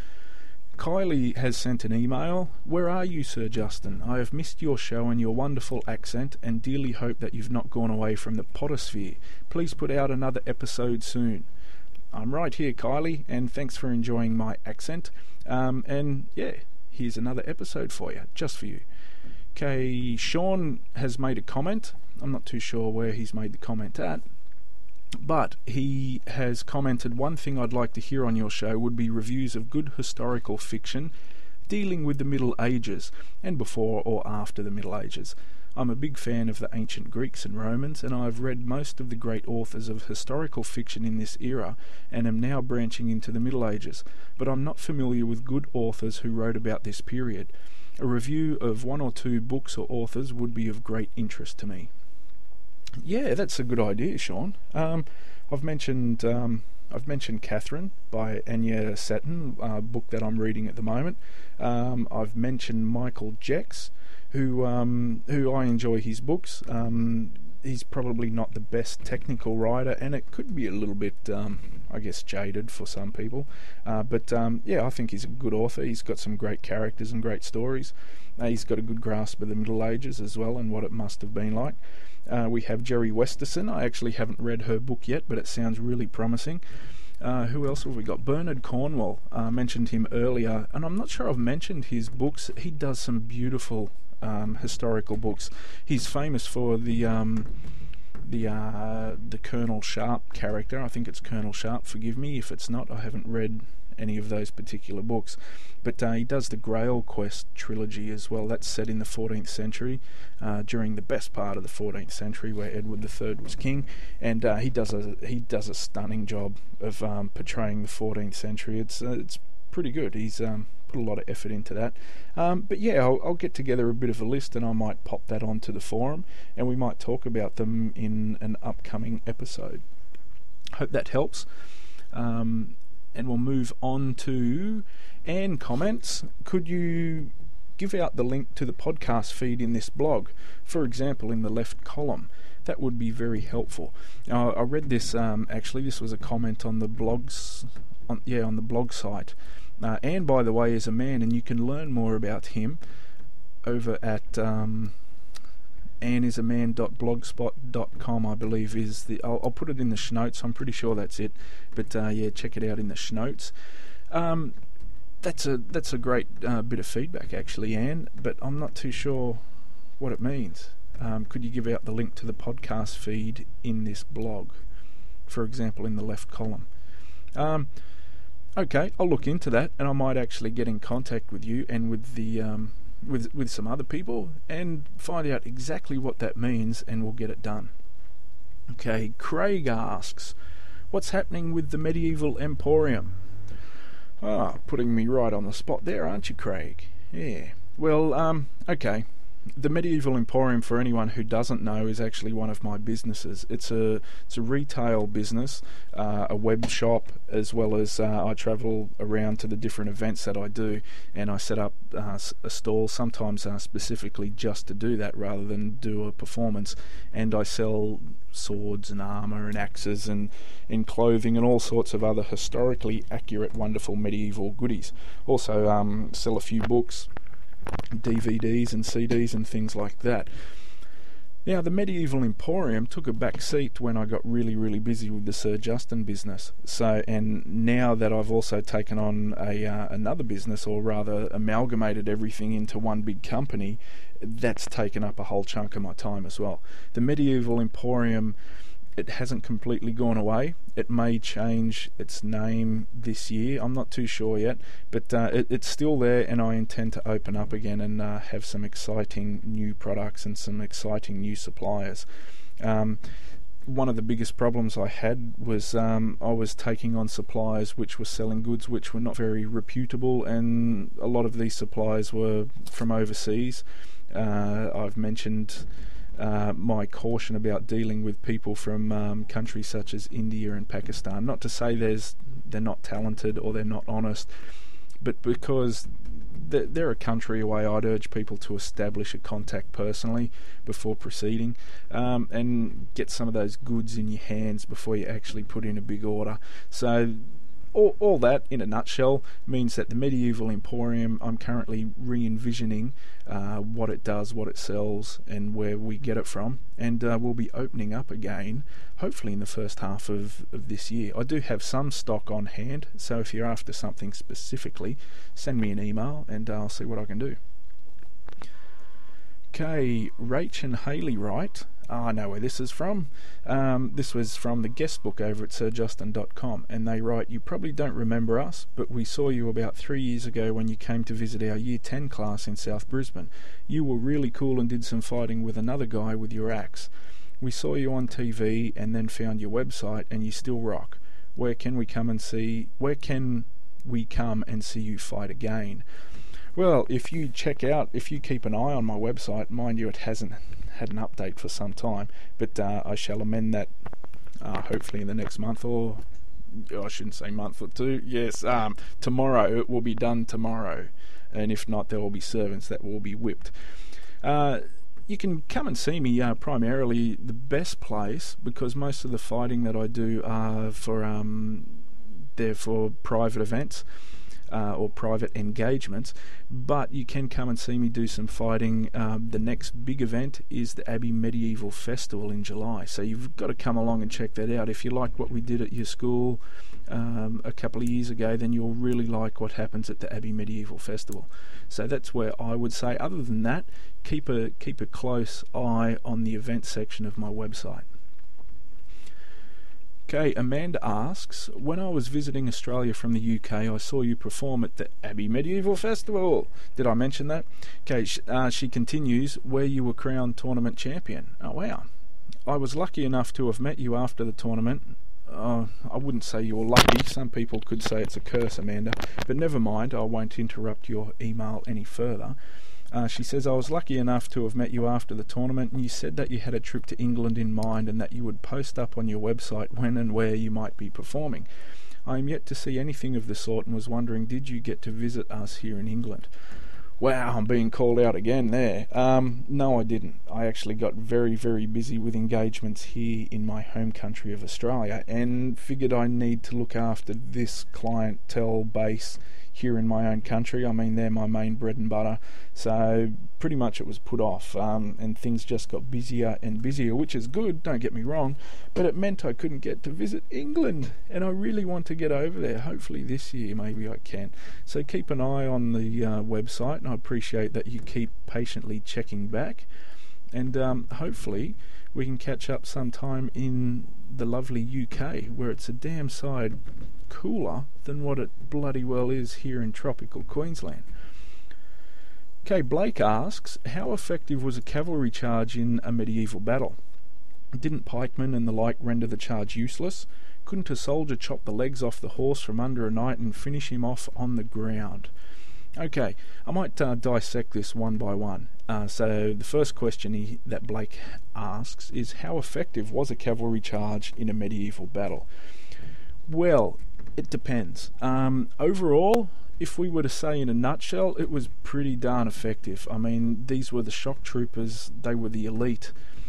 Kylie has sent an email. Where are you, Sir Justin? I have missed your show and your wonderful accent, and dearly hope that you've not gone away from the Pottersphere. Please put out another episode soon. I'm right here, Kylie, and thanks for enjoying my accent. Um, and yeah, here's another episode for you, just for you. Okay, Sean has made a comment. I'm not too sure where he's made the comment at, but he has commented, one thing I'd like to hear on your show would be reviews of good historical fiction dealing with the Middle Ages and before or after the Middle Ages. I'm a big fan of the ancient Greeks and Romans, and I've read most of the great authors of historical fiction in this era and am now branching into the Middle Ages, but I'm not familiar with good authors who wrote about this period. A review of one or two books or authors would be of great interest to me. Yeah, that's a good idea, Sean. Um, I've mentioned um, I've mentioned Catherine by Anya Seton, a book that I'm reading at the moment. Um, I've mentioned Michael Jecks, who um, who I enjoy his books. Um, he's probably not the best technical writer, and it could be a little bit, um, I guess, jaded for some people. Uh, but um, yeah, I think he's a good author. He's got some great characters and great stories. Uh, he's got a good grasp of the Middle Ages as well and what it must have been like. Uh, we have Jerry Westerson. I actually haven't read her book yet, but it sounds really promising. Uh, who else have we got? Bernard Cornwell. I uh, mentioned him earlier, and I'm not sure I've mentioned his books. He does some beautiful um, historical books. He's famous for the um, the uh, the Colonel Sharp character. I think it's Colonel Sharp. Forgive me if it's not. I haven't read any of those particular books, but uh, he does the Grail Quest trilogy as well. That's set in the fourteenth century, uh, during the best part of the fourteenth century, where Edward the Third was king, and uh, he does a he does a stunning job of um, portraying the fourteenth century. It's uh, it's pretty good. He's um, put a lot of effort into that. Um, but yeah, I'll, I'll get together a bit of a list, and I might pop that onto the forum, and we might talk about them in an upcoming episode. Hope that helps. Um, And we'll move on to Anne comments. Could you give out the link to the podcast feed in this blog, for example, in the left column? That would be very helpful. Now, I read this, um, actually, this was a comment on the blogs, on, yeah, on the blog site. Uh, Anne, by the way, is a man, and you can learn more about him over at um, anne is a man dot blogspot dot com, I believe is the. I'll, I'll put it in the notes. I'm pretty sure that's it. But uh, yeah, check it out in the notes. Um, that's a that's a great uh, bit of feedback, actually, Anne. But I'm not too sure what it means. Um, could you give out the link to the podcast feed in this blog, for example, in the left column? Um, okay, I'll look into that, and I might actually get in contact with you and with the um, with with some other people and find out exactly what that means, and we'll get it done. Okay, Craig asks, what's happening with the Medieval Emporium? Ah, putting me right on the spot there, aren't you, Craig? Yeah. Well, um, okay. The Medieval Emporium, for anyone who doesn't know, is actually one of my businesses. It's a it's a retail business, uh, a web shop, as well as uh, I travel around to the different events that I do, and I set up uh, a stall, sometimes uh, specifically just to do that rather than do a performance, and I sell swords and armour and axes and, and clothing and all sorts of other historically accurate, wonderful medieval goodies. Also um, sell a few books, D V Ds and C Ds and things like that. Now, the Medieval Emporium took a back seat when I got really, really busy with the Sir Justin business. So, and now that I've also taken on a uh, another business, or rather amalgamated everything into one big company, that's taken up a whole chunk of my time as well. The Medieval Emporium, it hasn't completely gone away. It may change its name this year. I'm not too sure yet, but uh, it, it's still there, and I intend to open up again and uh, have some exciting new products and some exciting new suppliers. Um, one of the biggest problems I had was um, I was taking on suppliers which were selling goods which were not very reputable, and a lot of these suppliers were from overseas. Uh, I've mentioned Uh, my caution about dealing with people from um, countries such as India and Pakistan. Not to say there's they're not talented or they're not honest, but because they're, they're a country away, I'd urge people to establish a contact personally before proceeding, um, and get some of those goods in your hands before you actually put in a big order. So All, all that, in a nutshell, means that the Medieval Emporium, I'm currently re-envisioning uh, what it does, what it sells, and where we get it from, and uh, we'll be opening up again, hopefully in the first half of, of this year. I do have some stock on hand, so if you're after something specifically, send me an email and I'll see what I can do. Okay, Rach and Haley write, oh, I know where this is from. Um, this was from the guest book over at sir justin dot com, and they write, you probably don't remember us, but we saw you about three years ago when you came to visit our Year ten class in South Brisbane. You were really cool and did some fighting with another guy with your axe. We saw you on T V and then found your website, and you still rock. Where can we come and see, where can we come and see you fight again? Well, if you check out, if you keep an eye on my website, mind you, it hasn't had an update for some time, but uh, I shall amend that uh, hopefully in the next month, or I shouldn't say month or two, yes, um, tomorrow. It will be done tomorrow, and if not, there will be servants that will be whipped. Uh, you can come and see me, uh, primarily the best place, because most of the fighting that I do are for, um, they're for private events. Uh, or private engagements, but you can come and see me do some fighting. Um, the next big event is the Abbey Medieval Festival in July, so you've got to come along and check that out. If you liked what we did at your school um, a couple of years ago, then you'll really like what happens at the Abbey Medieval Festival. So that's where I would say, other than that, keep a keep a close eye on the event section of my website. Okay, Amanda asks, when I was visiting Australia from the U K, I saw you perform at the Abbey Medieval Festival. Did I mention that? Okay, sh- uh, she continues, where you were crowned tournament champion. Oh, wow. I was lucky enough to have met you after the tournament. Uh, I wouldn't say you were lucky. Some people could say it's a curse, Amanda. But never mind, I won't interrupt your email any further. Uh, she says, I was lucky enough to have met you after the tournament, and you said that you had a trip to England in mind and that you would post up on your website when and where you might be performing. I am yet to see anything of the sort and was wondering, did you get to visit us here in England? Wow, I'm being called out again there. Um, no, I didn't. I actually got very, very busy with engagements here in my home country of Australia and figured I need to look after this clientele base here in my own country. I mean, they're my main bread and butter, so pretty much it was put off, um, and things just got busier and busier, which is good, don't get me wrong, but it meant I couldn't get to visit England, and I really want to get over there. Hopefully this year maybe I can. So keep an eye on the uh, website, and I appreciate that you keep patiently checking back, and um, hopefully we can catch up sometime in the lovely U K, where it's a damn side cooler than what it bloody well is here in tropical Queensland. Okay, Blake asks, how effective was a cavalry charge in a medieval battle? Didn't pikemen and the like render the charge useless? Couldn't a soldier chop the legs off the horse from under a knight and finish him off on the ground? Okay, I might uh, dissect this one by one. Uh, so the first question he, that Blake asks is, how effective was a cavalry charge in a medieval battle? Well, it depends. Um, overall, if we were to say in a nutshell, it was pretty darn effective. I mean, these were the shock troopers, they were the elite.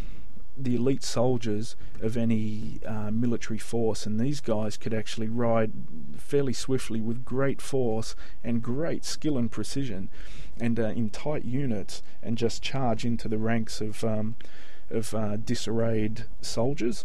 the elite soldiers of any uh, military force, and these guys could actually ride fairly swiftly with great force and great skill and precision, and uh, in tight units, and just charge into the ranks of um, of uh, disarrayed soldiers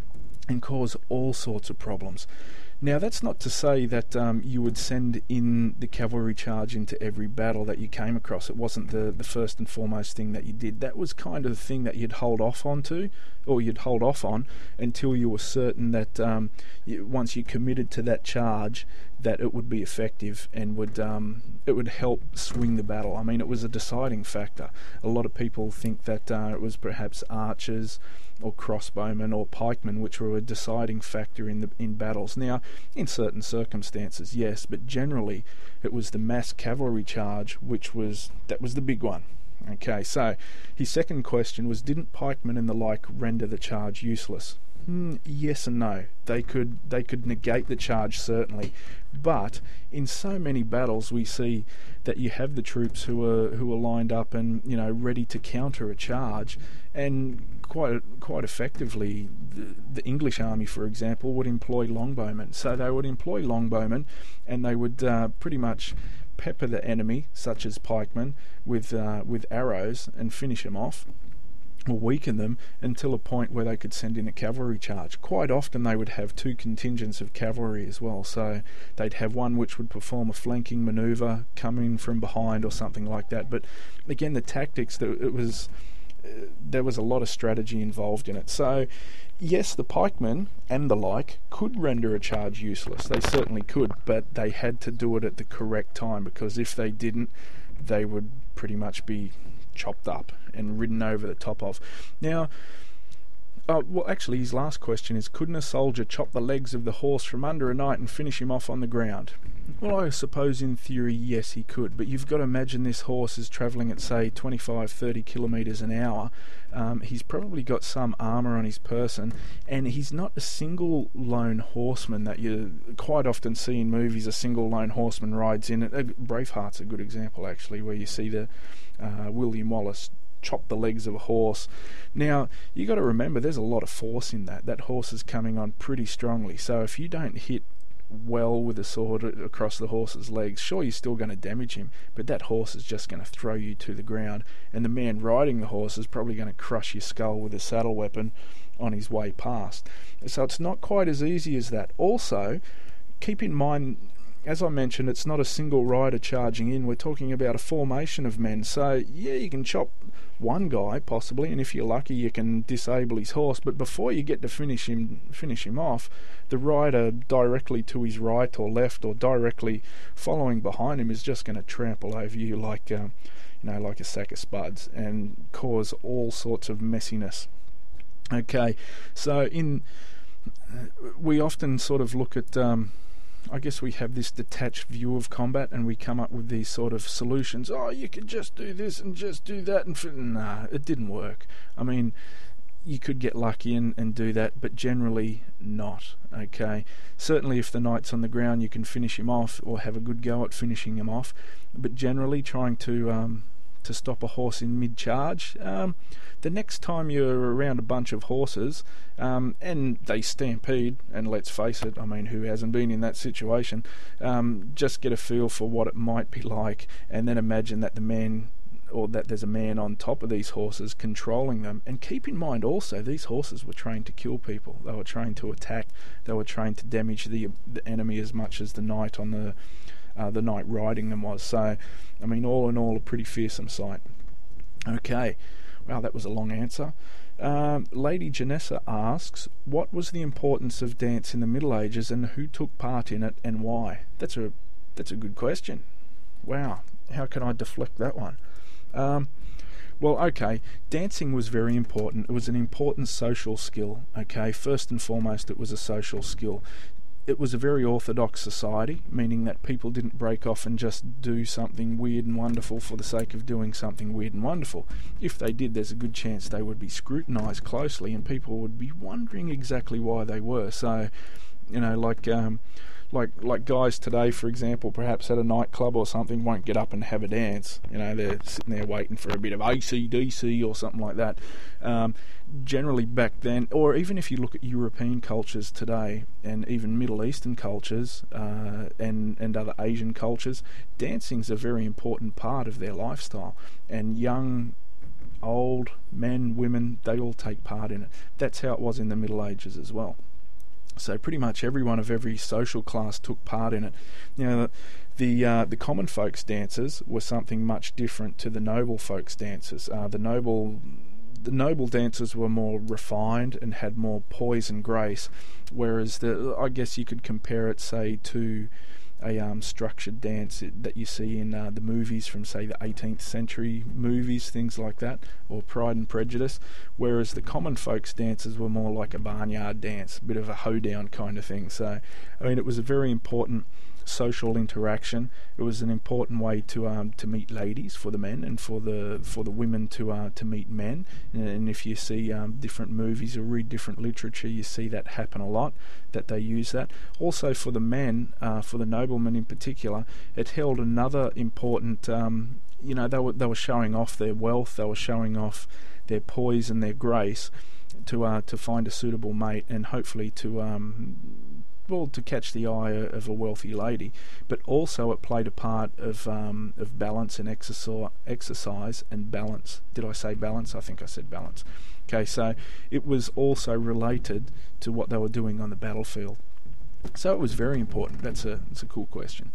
and cause all sorts of problems. Now, that's not to say that um, you would send in the cavalry charge into every battle that you came across. It wasn't the, the first and foremost thing that you did. That was kind of the thing that you'd hold off on to, or you'd hold off on until you were certain that um, you, once you committed to that charge, that it would be effective and would um, it would help swing the battle. I mean, it was a deciding factor. A lot of people think that uh, it was perhaps archers or crossbowmen or pikemen which were a deciding factor in the in battles. Now, in certain circumstances, yes, but generally it was the mass cavalry charge which was that was the big one. Okay, so his second question was, didn't pikemen and the like render the charge useless? Mm, yes and no. They could they could negate the charge, certainly, but in so many battles we see that you have the troops who are who are lined up and, you know, ready to counter a charge, and quite quite effectively the, the English army, for example, would employ longbowmen. So they would employ longbowmen, and they would uh, pretty much pepper the enemy, such as pikemen, with uh, with arrows and finish them off, or weaken them until a point where they could send in a cavalry charge. Quite often they would have two contingents of cavalry as well, so they'd have one which would perform a flanking manoeuvre, come in from behind or something like that. But again, the tactics, it was uh, there was a lot of strategy involved in it. So yes, the pikemen and the like could render a charge useless. They certainly could, but they had to do it at the correct time, because if they didn't, they would pretty much be chopped up and ridden over the top of. Now, uh, well, actually, his last question is, couldn't a soldier chop the legs of the horse from under a knight and finish him off on the ground? Well, I suppose in theory, yes, he could, but you've got to imagine this horse is travelling at, say, twenty-five, thirty kilometres an hour. Um, he's probably got some armour on his person, and he's not a single lone horseman that you quite often see in movies. A single lone horseman rides in. Uh, Braveheart's a good example, actually, where you see the uh, William Wallace chop the legs of a horse. Now, you got to remember, there's a lot of force in that. That horse is coming on pretty strongly, so if you don't hit well with a sword across the horse's legs, sure, you're still going to damage him, but that horse is just going to throw you to the ground, and the man riding the horse is probably going to crush your skull with a saddle weapon on his way past. So it's not quite as easy as that. Also, keep in mind, as I mentioned, it's not a single rider charging in. We're talking about a formation of men. So, yeah, you can chop one guy, possibly, and if you're lucky, you can disable his horse. But before you get to finish him finish him off, the rider directly to his right or left or directly following behind him is just going to trample over you like, uh, you know, like a sack of spuds, and cause all sorts of messiness. Okay, so in we often sort of look at... Um, I guess we have this detached view of combat, and we come up with these sort of solutions. Oh, you could just do this and just do that, and f-. nah, it didn't work. I mean, you could get lucky and, and do that, but generally not. Okay, certainly if the knight's on the ground, you can finish him off or have a good go at finishing him off. But generally, trying to um, to stop a horse in mid-charge, um, the next time you're around a bunch of horses um, and they stampede, and let's face it, I mean, who hasn't been in that situation, um, just get a feel for what it might be like, and then imagine that the man, or that there's a man on top of these horses controlling them. And keep in mind also, these horses were trained to kill people. They were trained to attack. They were trained to damage the, the enemy as much as the knight on the uh, the knight riding them was. So, I mean, all in all, a pretty fearsome sight. Okay. Wow, that was a long answer. Um, Lady Janessa asks, what was the importance of dance in the Middle Ages and who took part in it and why? That's a that's a good question. Wow, how can I deflect that one? Um, well, okay, dancing was very important. It was an important social skill, okay? First and foremost, it was a social skill. It was a very orthodox society, meaning that people didn't break off and just do something weird and wonderful for the sake of doing something weird and wonderful. If they did, there's a good chance they would be scrutinised closely and people would be wondering exactly why they were. So, you know, like um, like like guys today, for example, perhaps at a nightclub or something, won't get up and have a dance. You know, they're sitting there waiting for a bit of A C D C or something like that. Um, generally back then, or even if you look at European cultures today, and even Middle Eastern cultures, uh, and, and other Asian cultures, dancing's a very important part of their lifestyle. And young, old, men, women, they all take part in it. That's how it was in the Middle Ages as well. So pretty much everyone of every social class took part in it. You know, the uh, the common folks dances were something much different to the noble folks dances. Uh, the noble the noble dancers were more refined and had more poise and grace, whereas the I guess you could compare it, say, to a um, structured dance that you see in uh, the movies from, say, the eighteenth century movies, things like that, or Pride and Prejudice, whereas the common folks dances were more like a barnyard dance, a bit of a hoedown kind of thing. So, I mean, it was a very important social interaction. It was an important way to um, to meet ladies for the men, and for the for the women to uh, to meet men. And if you see um, different movies or read different literature, you see that happen a lot, that they use that. Also for the men, uh, for the noblemen in particular, it held another important. Um, you know, they were they were showing off their wealth. They were showing off their poise and their grace to uh, to find a suitable mate, and hopefully to um, well, to catch the eye of a wealthy lady. But also it played a part of um, of balance and exercise, exercise and balance. Did I say balance? I think I said balance. Okay, so it was also related to what they were doing on the battlefield. So it was very important. That's a that's a cool question.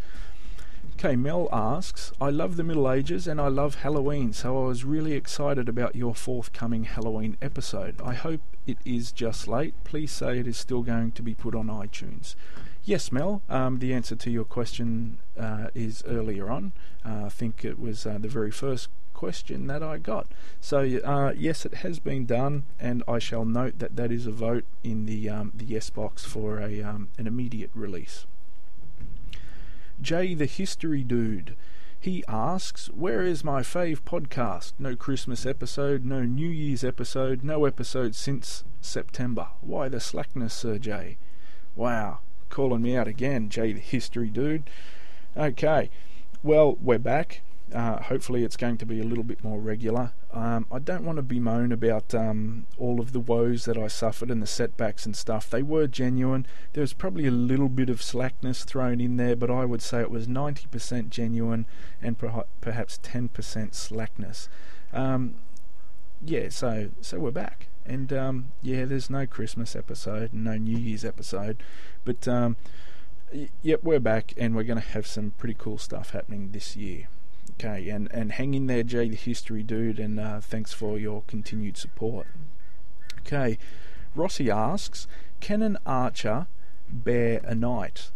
Okay, Mel asks, I love the Middle Ages and I love Halloween, so I was really excited about your forthcoming Halloween episode. I hope it is just late. Please say it is still going to be put on iTunes. Yes, Mel, um, the answer to your question uh, is earlier on. Uh, I think it was uh, the very first question that I got. So uh, yes, it has been done, and I shall note that that is a vote in the um, the yes box for a um, an immediate release. Jay the History Dude, he asks, where is my fave podcast? No Christmas episode, no New Year's episode, no episode since September. Why the slackness, Sir Jay? Wow, calling me out again, Jay the History Dude. Okay, well, we're back. Uh, hopefully it's going to be a little bit more regular. Um, I don't want to bemoan about um, all of the woes that I suffered and the setbacks and stuff. They were genuine. There was probably a little bit of slackness thrown in there, but I would say it was ninety percent genuine and per- perhaps ten percent slackness. Um, yeah, so so we're back. And um, yeah, there's no Christmas episode and no New Year's episode, but um, y- yep, we're back, and we're going to have some pretty cool stuff happening this year. Okay, and, and hang in there, Jay the History Dude, and uh, thanks for your continued support. Okay, Rossi asks, can an archer bear a knight?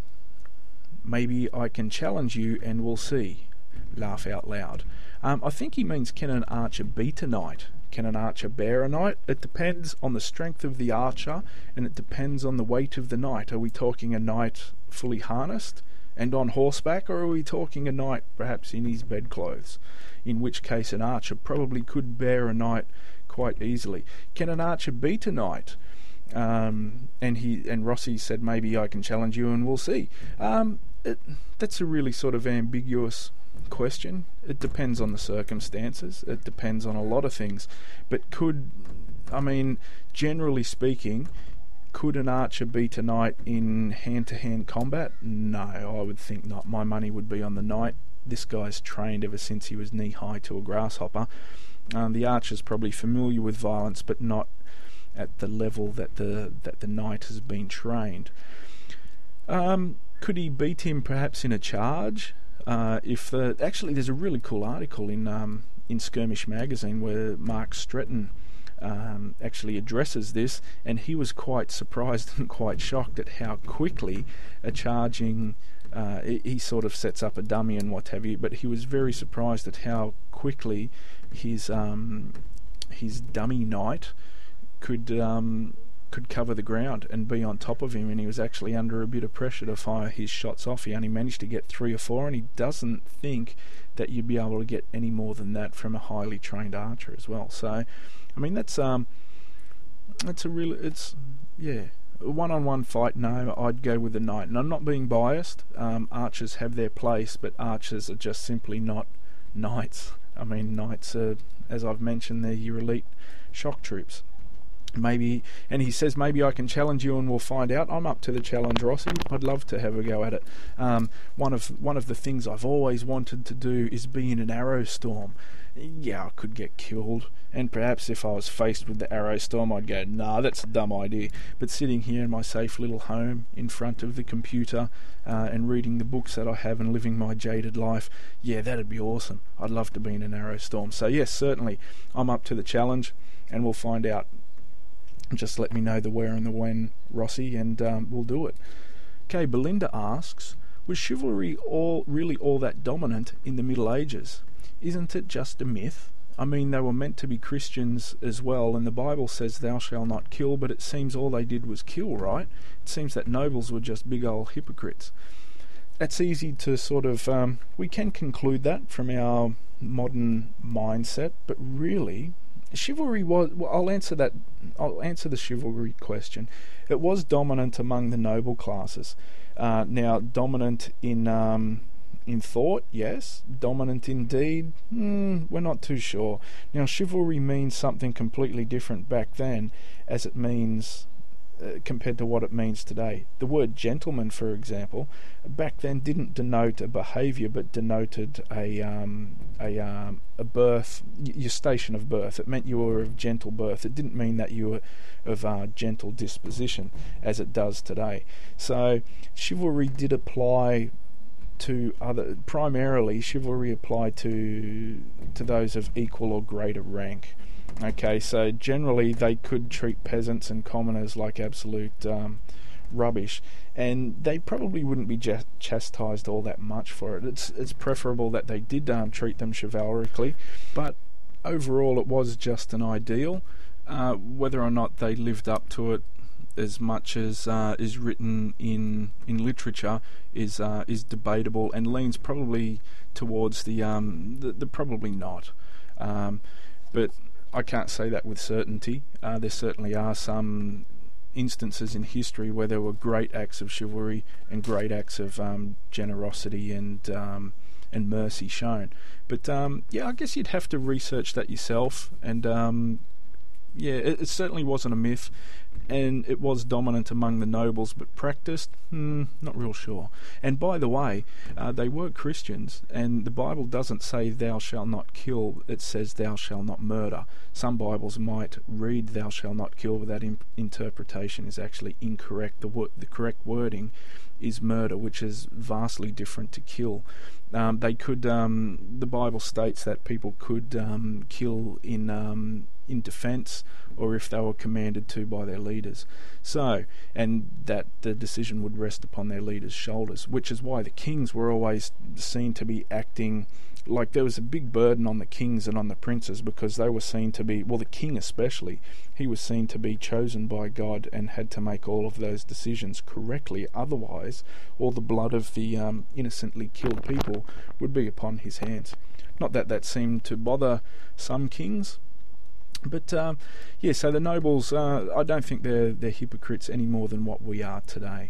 Maybe I can challenge you and we'll see. Laugh out loud. Um, I think he means, can an archer beat a knight? Can an archer bear a knight? It depends on the strength of the archer, and it depends on the weight of the knight. Are we talking a knight fully harnessed and on horseback, or are we talking a knight perhaps in his bedclothes? In which case an archer probably could bear a knight quite easily. Can an archer beat a knight? Um, and he and Rossi said, maybe I can challenge you and we'll see. Um, it, that's a really sort of ambiguous question. It depends on the circumstances. It depends on a lot of things. But could, I mean, generally speaking, could an archer beat a knight in hand-to-hand combat? No, I would think not. My money would be on the knight. This guy's trained ever since he was knee-high to a grasshopper. Um, the archer's probably familiar with violence, but not at the level that the that the knight has been trained. Um, could he beat him perhaps in a charge? Uh, if the actually, there's a really cool article in um, in Skirmish magazine where Mark Stretton um, actually addresses this, and he was quite surprised and quite shocked at how quickly a charging uh, he, he sort of sets up a dummy and what have you, but he was very surprised at how quickly his um, his dummy knight could um, could cover the ground and be on top of him, and he was actually under a bit of pressure to fire his shots off. He only managed to get three or four, and he doesn't think that you'd be able to get any more than that from a highly trained archer as well. So, I mean, that's um, that's a real, it's yeah, a one-on-one fight. No, I'd go with the knight, and I'm not being biased. Um, archers have their place, but archers are just simply not knights. I mean, knights are, as I've mentioned, they're your elite shock troops. Maybe, and he says, maybe I can challenge you and we'll find out. I'm up to the challenge, Rossi. I'd love to have a go at it. Um, one of one of the things I've always wanted to do is be in an arrow storm. Yeah, I could get killed, and perhaps if I was faced with the arrow storm, I'd go, nah, that's a dumb idea. But sitting here in my safe little home in front of the computer uh, and reading the books that I have and living my jaded life, yeah, that'd be awesome. I'd love to be in an arrow storm. So yes, certainly, I'm up to the challenge, and we'll find out. Just let me know the where and the when, Rossi, and um, we'll do it. Okay, Belinda asks, was chivalry all really all that dominant in the Middle Ages? Isn't it just a myth? I mean, they were meant to be Christians as well, and the Bible says thou shalt not kill, but it seems all they did was kill, right? It seems that nobles were just big old hypocrites. That's easy to sort of, um, we can conclude that from our modern mindset, but really, chivalry was, well, I'll answer that, I'll answer the chivalry question. It was dominant among the noble classes. Uh, now, dominant in um, in thought, yes. Dominant in deed, mm, we're not too sure. Now, chivalry means something completely different back then as it means uh, compared to what it means today. The word gentleman, for example, back then didn't denote a behaviour, but denoted a um, a um, a birth, your station of birth. It meant you were of gentle birth. It didn't mean that you were of uh, gentle disposition, as it does today. So chivalry did apply to other, primarily chivalry applied to to those of equal or greater rank. Okay, so generally they could treat peasants and commoners like absolute um, rubbish, and they probably wouldn't be j- chastised all that much for it. It's it's preferable that they did um, treat them chivalrically, but overall it was just an ideal. Uh, whether or not they lived up to it as much as uh, is written in in literature is uh, is debatable, and leans probably towards the um the, the probably not. Um, but I can't say that with certainty. Uh, there certainly are some instances in history where there were great acts of chivalry and great acts of um, generosity and um, and mercy shown. But um, yeah, I guess you'd have to research that yourself. And um, yeah, it, it certainly wasn't a myth, and it was dominant among the nobles, but practiced, hmm, not real sure. And by the way, uh, they were Christians, and the Bible doesn't say thou shalt not kill, it says thou shalt not murder. Some Bibles might read thou shalt not kill, but that imp- interpretation is actually incorrect. The, wor- the correct wording is murder, which is vastly different to kill. Um, they could, um, the Bible states that people could um, kill in um, in defence, or if they were commanded to by their leaders. So, and that the decision would rest upon their leaders' shoulders, which is why the kings were always seen to be acting like there was a big burden on the kings and on the princes, because they were seen to be, well, the king especially, he was seen to be chosen by God and had to make all of those decisions correctly. Otherwise, all the blood of the um, innocently killed people would be upon his hands. Not that that seemed to bother some kings, but um, yeah, so the nobles, uh, I don't think they're, they're hypocrites any more than what we are today.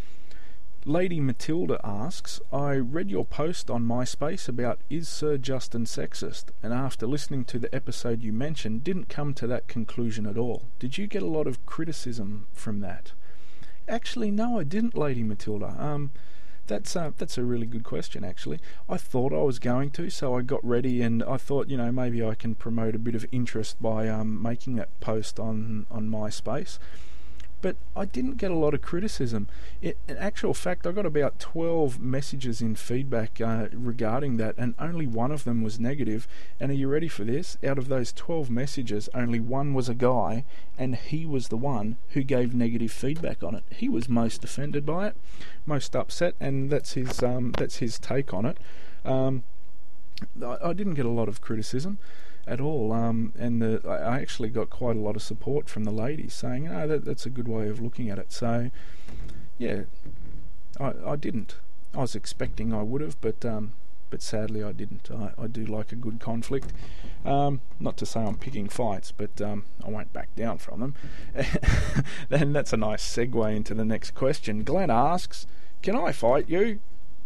Lady Matilda asks, I read your post on MySpace about is Sir Justin sexist, and after listening to the episode you mentioned, didn't come to that conclusion at all. Did you get a lot of criticism from that? Actually, no, I didn't, Lady Matilda. Um, that's uh, that's a really good question, actually. I thought I was going to, so I got ready, and I thought, you know, maybe I can promote a bit of interest by um, making that post on, on MySpace. but I didn't get a lot of criticism. It, in actual fact, I got about twelve messages in feedback uh, regarding that, and only one of them was negative. And are you ready for this? Out of those twelve messages, only one was a guy, and he was the one who gave negative feedback on it. He was most offended by it, most upset, and that's his um, that's his take on it. Um, I, I didn't get a lot of criticism at all, um, and the, I actually got quite a lot of support from the ladies saying, "Oh, that, that's a good way of looking at it." So, yeah, I, I didn't. I was expecting I would have, but um, but sadly I didn't. I, I do like a good conflict. Um, not to say I'm picking fights, but um, I won't back down from them. Then that's a nice segue into the next question. Glenn asks, "Can I fight you?"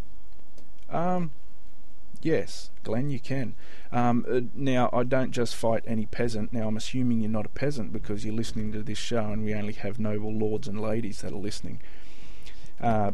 Um. Yes, Glenn, you can. Um, uh, now, I don't just fight any peasant. Now, I'm assuming you're not a peasant because you're listening to this show and we only have noble lords and ladies that are listening. Uh,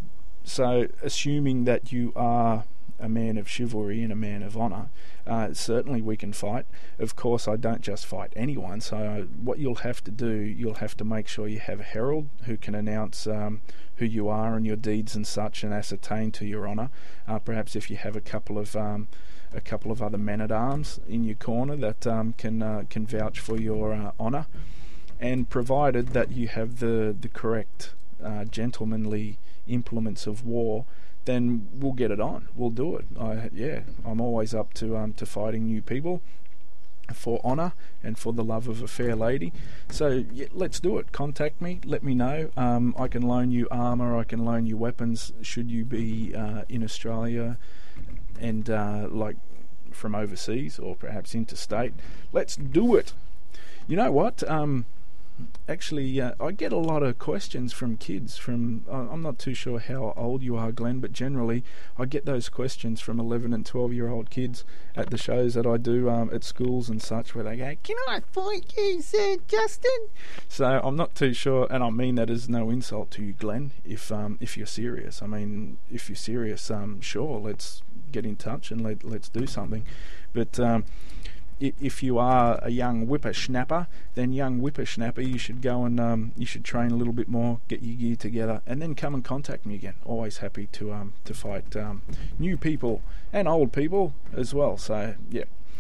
so, assuming that you are a man of chivalry and a man of honour, uh, certainly we can fight. Of course, I don't just fight anyone, so what you'll have to do, you'll have to make sure you have a herald who can announce um, who you are and your deeds and such, and ascertain to your honour. Uh, perhaps if you have a couple of um, a couple of other men-at-arms in your corner that um, can uh, can vouch for your uh, honour, and provided that you have the the correct uh, gentlemanly implements of war, then we'll get it on. We'll do it. I, yeah, I'm always up to um, to fighting new people for honour and for the love of a fair lady. So yeah, let's do it. Contact me. Let me know. Um, I can loan you armour. I can loan you weapons. Should you be uh, in Australia and uh, like from overseas or perhaps interstate, let's do it. You know what? Um, Actually, uh, I get a lot of questions from kids. From uh, I'm not too sure how old you are, Glenn, but generally I get those questions from eleven and twelve year old kids at the shows that I do um, at schools and such, where they go, "Can I fight you, Sir Justin?" So I'm not too sure, and I mean that as no insult to you, Glenn. If um, if you're serious, I mean, if you're serious, um, sure, let's get in touch and let let's do something. But um, if you are a young whippersnapper, then young whippersnapper, you should go and um, you should train a little bit more, get your gear together, and then come and contact me again. Always happy to um, to fight um, new people and old people as well. So yeah,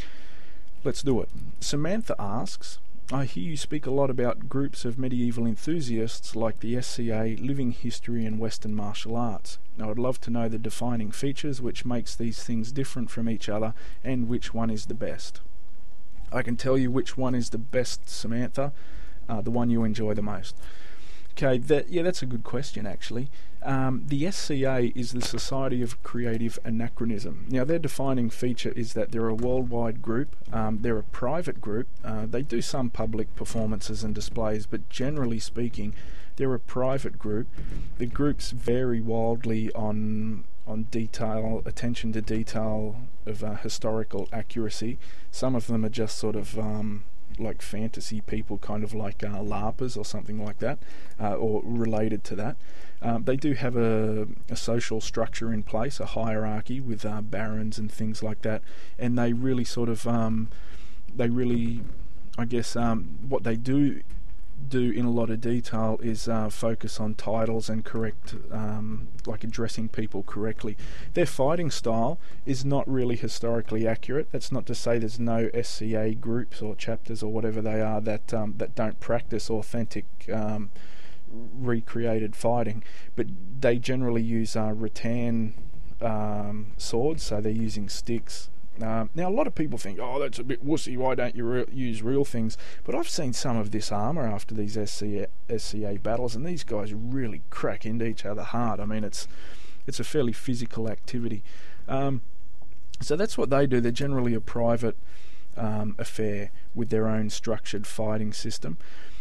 let's do it. Samantha asks, "I hear you speak a lot about groups of medieval enthusiasts like the S C A, Living History and Western Martial Arts. I would love to know the defining features which makes these things different from each other and which one is the best." I can tell you which one is the best, Samantha, uh, the one you enjoy the most. Okay, that, yeah, that's a good question, actually. Um, the S C A is the Society of Creative Anachronism. Now, their defining feature is that they're a worldwide group. Um, they're a private group. Uh, they do some public performances and displays, but generally speaking, they're a private group. The groups vary wildly on on detail, attention to detail of uh, historical accuracy. Some of them are just sort of um, like fantasy people, kind of like uh, LARPers or something like that, uh, or related to that. Um, they do have a, a social structure in place, a hierarchy with uh, barons and things like that, and they really sort of, um, they really, I guess, um, what they do do in a lot of detail is uh, focus on titles and correct, um, like addressing people correctly. Their fighting style is not really historically accurate. That's not to say there's no S C A groups or chapters or whatever they are that um, that don't practice authentic um, recreated fighting, but they generally use uh, rattan um, swords, so they're using sticks. Um, now, a lot of people think, oh, that's a bit wussy, why don't you re- use real things? But I've seen some of this armour after these S C A, S C A battles, and these guys really crack into each other hard. I mean, it's it's a fairly physical activity. Um, so that's what they do. They're generally a private um, affair with their own structured fighting system.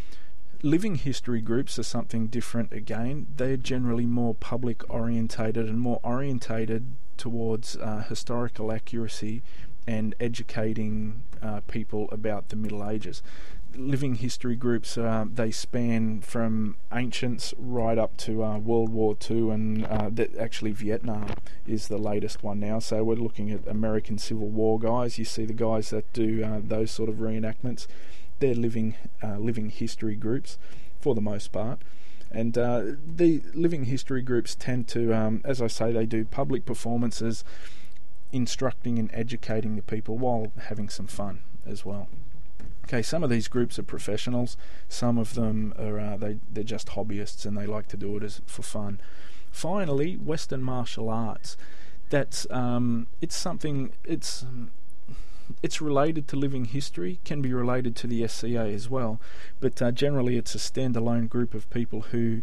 Living history groups are something different again. They're generally more public orientated and more orientated towards uh, historical accuracy and educating uh, people about the Middle Ages. Living history groups, uh, they span from ancients right up to uh, World War Two, and uh, that actually Vietnam is the latest one now. So we're looking at American Civil War guys. You see the guys that do uh, those sort of reenactments. They're living uh, living history groups. for the most part. And uh, the living history groups tend to, um, as I say, they do public performances, instructing and educating the people while having some fun as well. Okay, some of these groups are professionals. Some of them are uh, they they're just hobbyists and they like to do it as for fun. Finally, Western martial arts. That's um, it's something. It's it's related to living history. Can be related to the S C A as well, but uh, generally it's a standalone group of people who,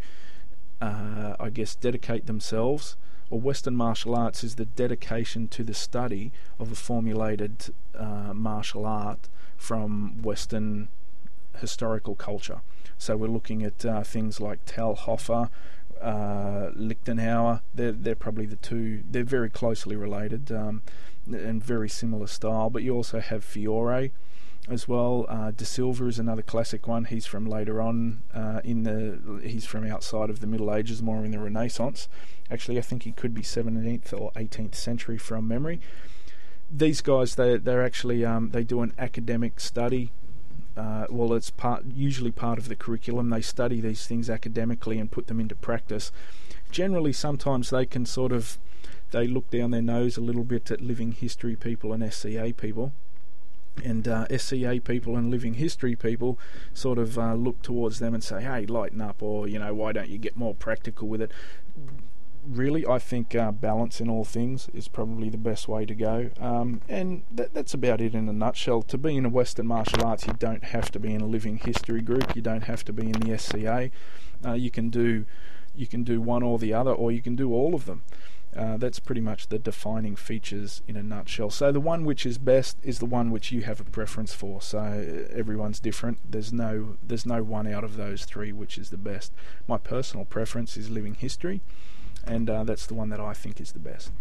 uh, I guess, dedicate themselves. Or Western martial arts is the dedication to the study of a formulated uh, martial art from Western historical culture. So we're looking at uh, things like Talhofer, uh, Lichtenauer. They're they're probably the two. They're very closely related um, and very similar style. But you also have Fiore as well. Uh, De Silva is another classic one. He's from later on uh, in the. He's from outside of the Middle Ages, more in the Renaissance. Actually, I think he could be seventeenth or eighteenth century from memory. These guys, they they're actually um, they do an academic study. Uh, well, it's part usually part of the curriculum. They study these things academically and put them into practice. Generally, sometimes they can sort of they look down their nose a little bit at living history people and S C A people. And uh, S C A people and living history people sort of uh, look towards them and say, hey, lighten up, or, you know, why don't you get more practical with it? Really, I think uh, balance in all things is probably the best way to go. Um, and that, that's about it in a nutshell. To be in a Western martial arts, you don't have to be in a living history group. You don't have to be in the S C A. Uh, you can do you can do one or the other, or you can do all of them. Uh, that's pretty much the defining features in a nutshell. So the one which is best is the one which you have a preference for. So everyone's different. There's no there's no one out of those three which is the best. My personal preference is living history, and uh, that's the one that I think is the best.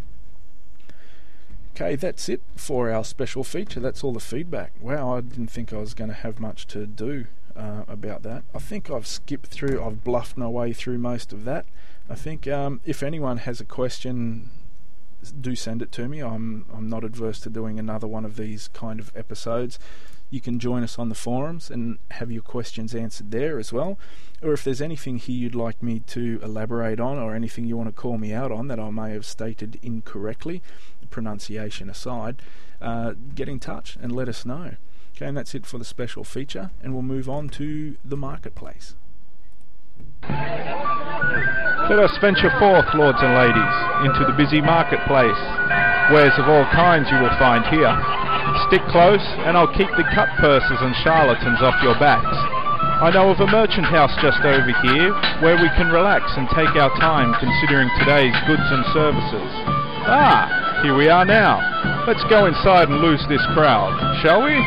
Okay, that's it for our special feature. That's all the feedback. Wow, I didn't think I was going to have much to do uh, about that. I think I've skipped through, I've bluffed my way through most of that. I think um, if anyone has a question, do send it to me. I'm I'm not adverse to doing another one of these kind of episodes. You can join us on the forums and have your questions answered there as well. Or if there's anything here you'd like me to elaborate on, or anything you want to call me out on that I may have stated incorrectly, pronunciation aside, uh, get in touch and let us know. Okay, and that's it for the special feature, and we'll move on to the marketplace. Let us venture forth, lords and ladies, into the busy marketplace. Wares of all kinds you will find here. Stick close, and I'll keep the cut purses and charlatans off your backs. I know of a merchant house just over here, where we can relax and take our time considering today's goods and services. Ah, here we are now. Let's go inside and lose this crowd, shall we?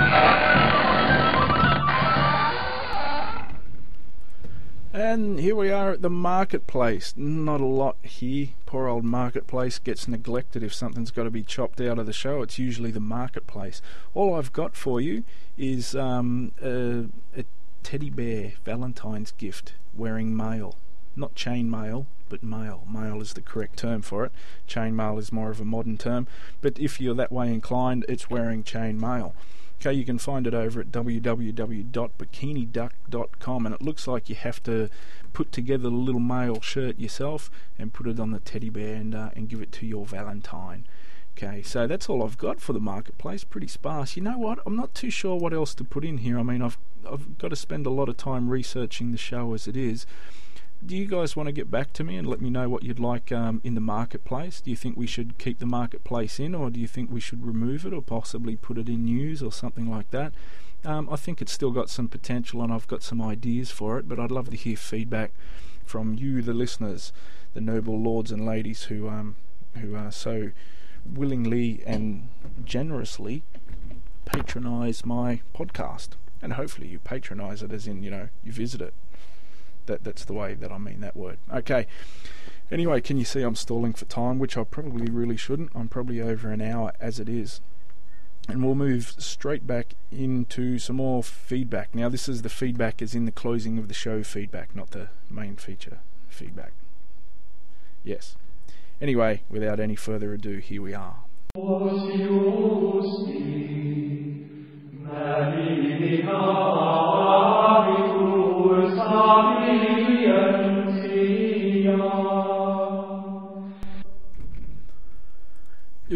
And here we are at the marketplace. Not a lot here. Poor old marketplace gets neglected. If something's got to be chopped out of the show, it's usually the marketplace. All I've got for you is um, a, a teddy bear Valentine's gift wearing mail. Not chain mail, but mail. Mail is the correct term for it. Chain mail is more of a modern term. But if you're that way inclined, it's wearing chain mail. Okay, you can find it over at w w w dot bikini duck dot com, and it looks like you have to put together the little mail shirt yourself and put it on the teddy bear and, uh, and give it to your Valentine. Okay, so that's all I've got for the marketplace. Pretty sparse. You know what? I'm not too sure what else to put in here. I mean, I've I've got to spend a lot of time researching the show as it is. Do you guys want to get back to me and let me know what you'd like um, in the marketplace? Do you think we should keep the marketplace in, or do you think we should remove it or possibly put it in news or something like that? Um, I think it's still got some potential and I've got some ideas for it, but I'd love to hear feedback from you, the listeners, the noble lords and ladies who um, who are so willingly and generously patronise my podcast. And hopefully you patronise it as in, you know, you visit it. That that's the way that I mean that word. Okay. Anyway, can you see I'm stalling for time, which I probably really shouldn't. I'm probably over an hour as it is. And we'll move straight back into some more feedback. Now, this is the feedback as in the closing of the show feedback, not the main feature feedback. Yes. Anyway, without any further ado, here we are. Sa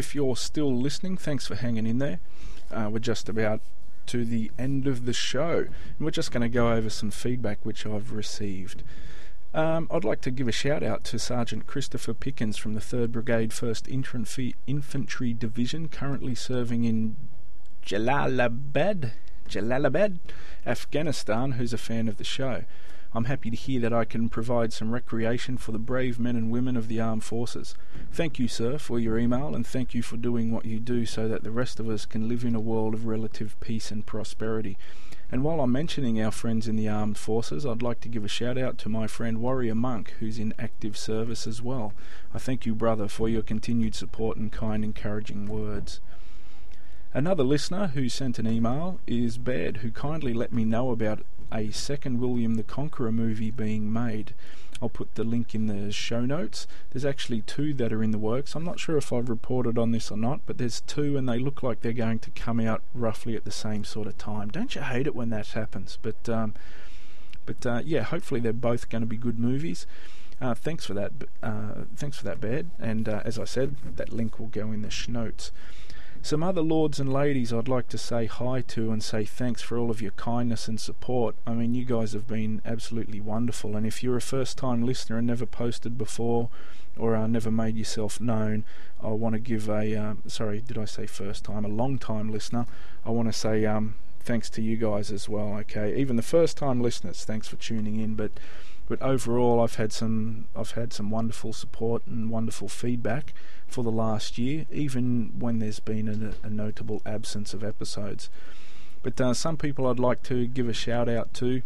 if you're still listening, thanks for hanging in there. Uh, we're just about to the end of the show, and we're just going to go over some feedback which I've received. Um, I'd like to give a shout out to Sergeant Christopher Pickens from the third Brigade first Infantry, Infantry Division, currently serving in Jalalabad, Jalalabad, Afghanistan, who's a fan of the show. I'm happy to hear that I can provide some recreation for the brave men and women of the armed forces. Thank you, sir, for your email, and thank you for doing what you do so that the rest of us can live in a world of relative peace and prosperity. And while I'm mentioning our friends in the armed forces, I'd like to give a shout out to my friend Warrior Monk, who's in active service as well. I thank you, brother, for your continued support and kind encouraging words. Another listener who sent an email is Baird, who kindly let me know about a second William the Conqueror movie being made. I'll put the link in the show notes. There's actually two that are in the works. I'm not sure if I've reported on this or not, but there's two and they look like they're going to come out roughly at the same sort of time. Don't you hate it when that happens? But um, but uh, yeah, hopefully they're both going to be good movies. Uh, thanks for that. Uh, thanks for that, Baird. And uh, as I said, that link will go in the sh- notes. Some other lords and ladies I'd like to say hi to and say thanks for all of your kindness and support. I mean, you guys have been absolutely wonderful, and if you're a first-time listener and never posted before or uh, never made yourself known, I want to give a, uh, sorry, did I say first-time, a long-time listener, I want to say um, thanks to you guys as well, okay? Even the first-time listeners, thanks for tuning in, but But overall, I've had some I've had some wonderful support and wonderful feedback for the last year, even when there's been a, a notable absence of episodes. But uh, some people I'd like to give a shout out to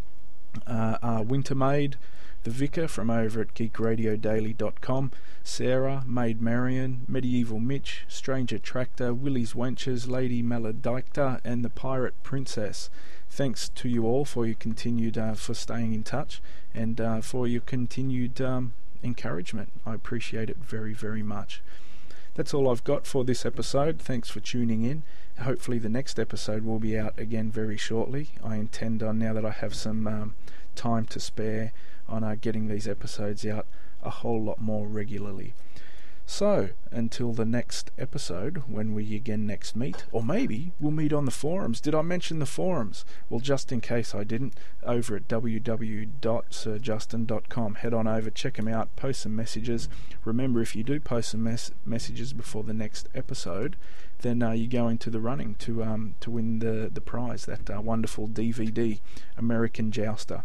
uh, are Wintermaid, the Vicar from over at geek radio daily dot com, Sarah, Maid Marion, Medieval Mitch, Stranger Tractor, Willie's Wenches, Lady Maledicta, and the Pirate Princess. Thanks to you all for your continued uh, for staying in touch and uh, for your continued um, encouragement. I appreciate it very, very much. That's all I've got for this episode. Thanks for tuning in. Hopefully the next episode will be out again very shortly. I intend on, now that I have some um, time to spare, on uh, getting these episodes out a whole lot more regularly. So, until the next episode, when we again next meet, or maybe we'll meet on the forums. Did I mention the forums? Well, just in case I didn't, over at w w w dot sir justin dot com. Head on over, check them out, post some messages. Remember, if you do post some mes- messages before the next episode, then uh, you go into the running to um, to win the, the prize, that uh, wonderful D V D, American Jouster.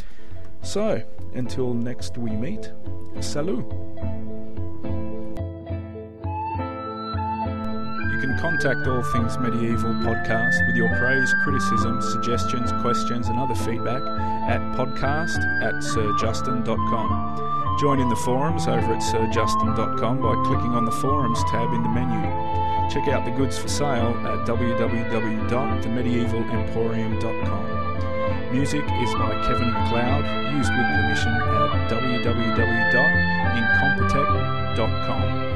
So, until next we meet, salut! You can contact All Things Medieval Podcast with your praise, criticism, suggestions, questions and other feedback at podcast at sir justin dot com. Join in the forums over at sir justin dot com by clicking on the Forums tab in the menu. Check out the goods for sale at w w w dot the medieval emporium dot com. Music is by Kevin MacLeod, used with permission at w w w dot incompetech dot com.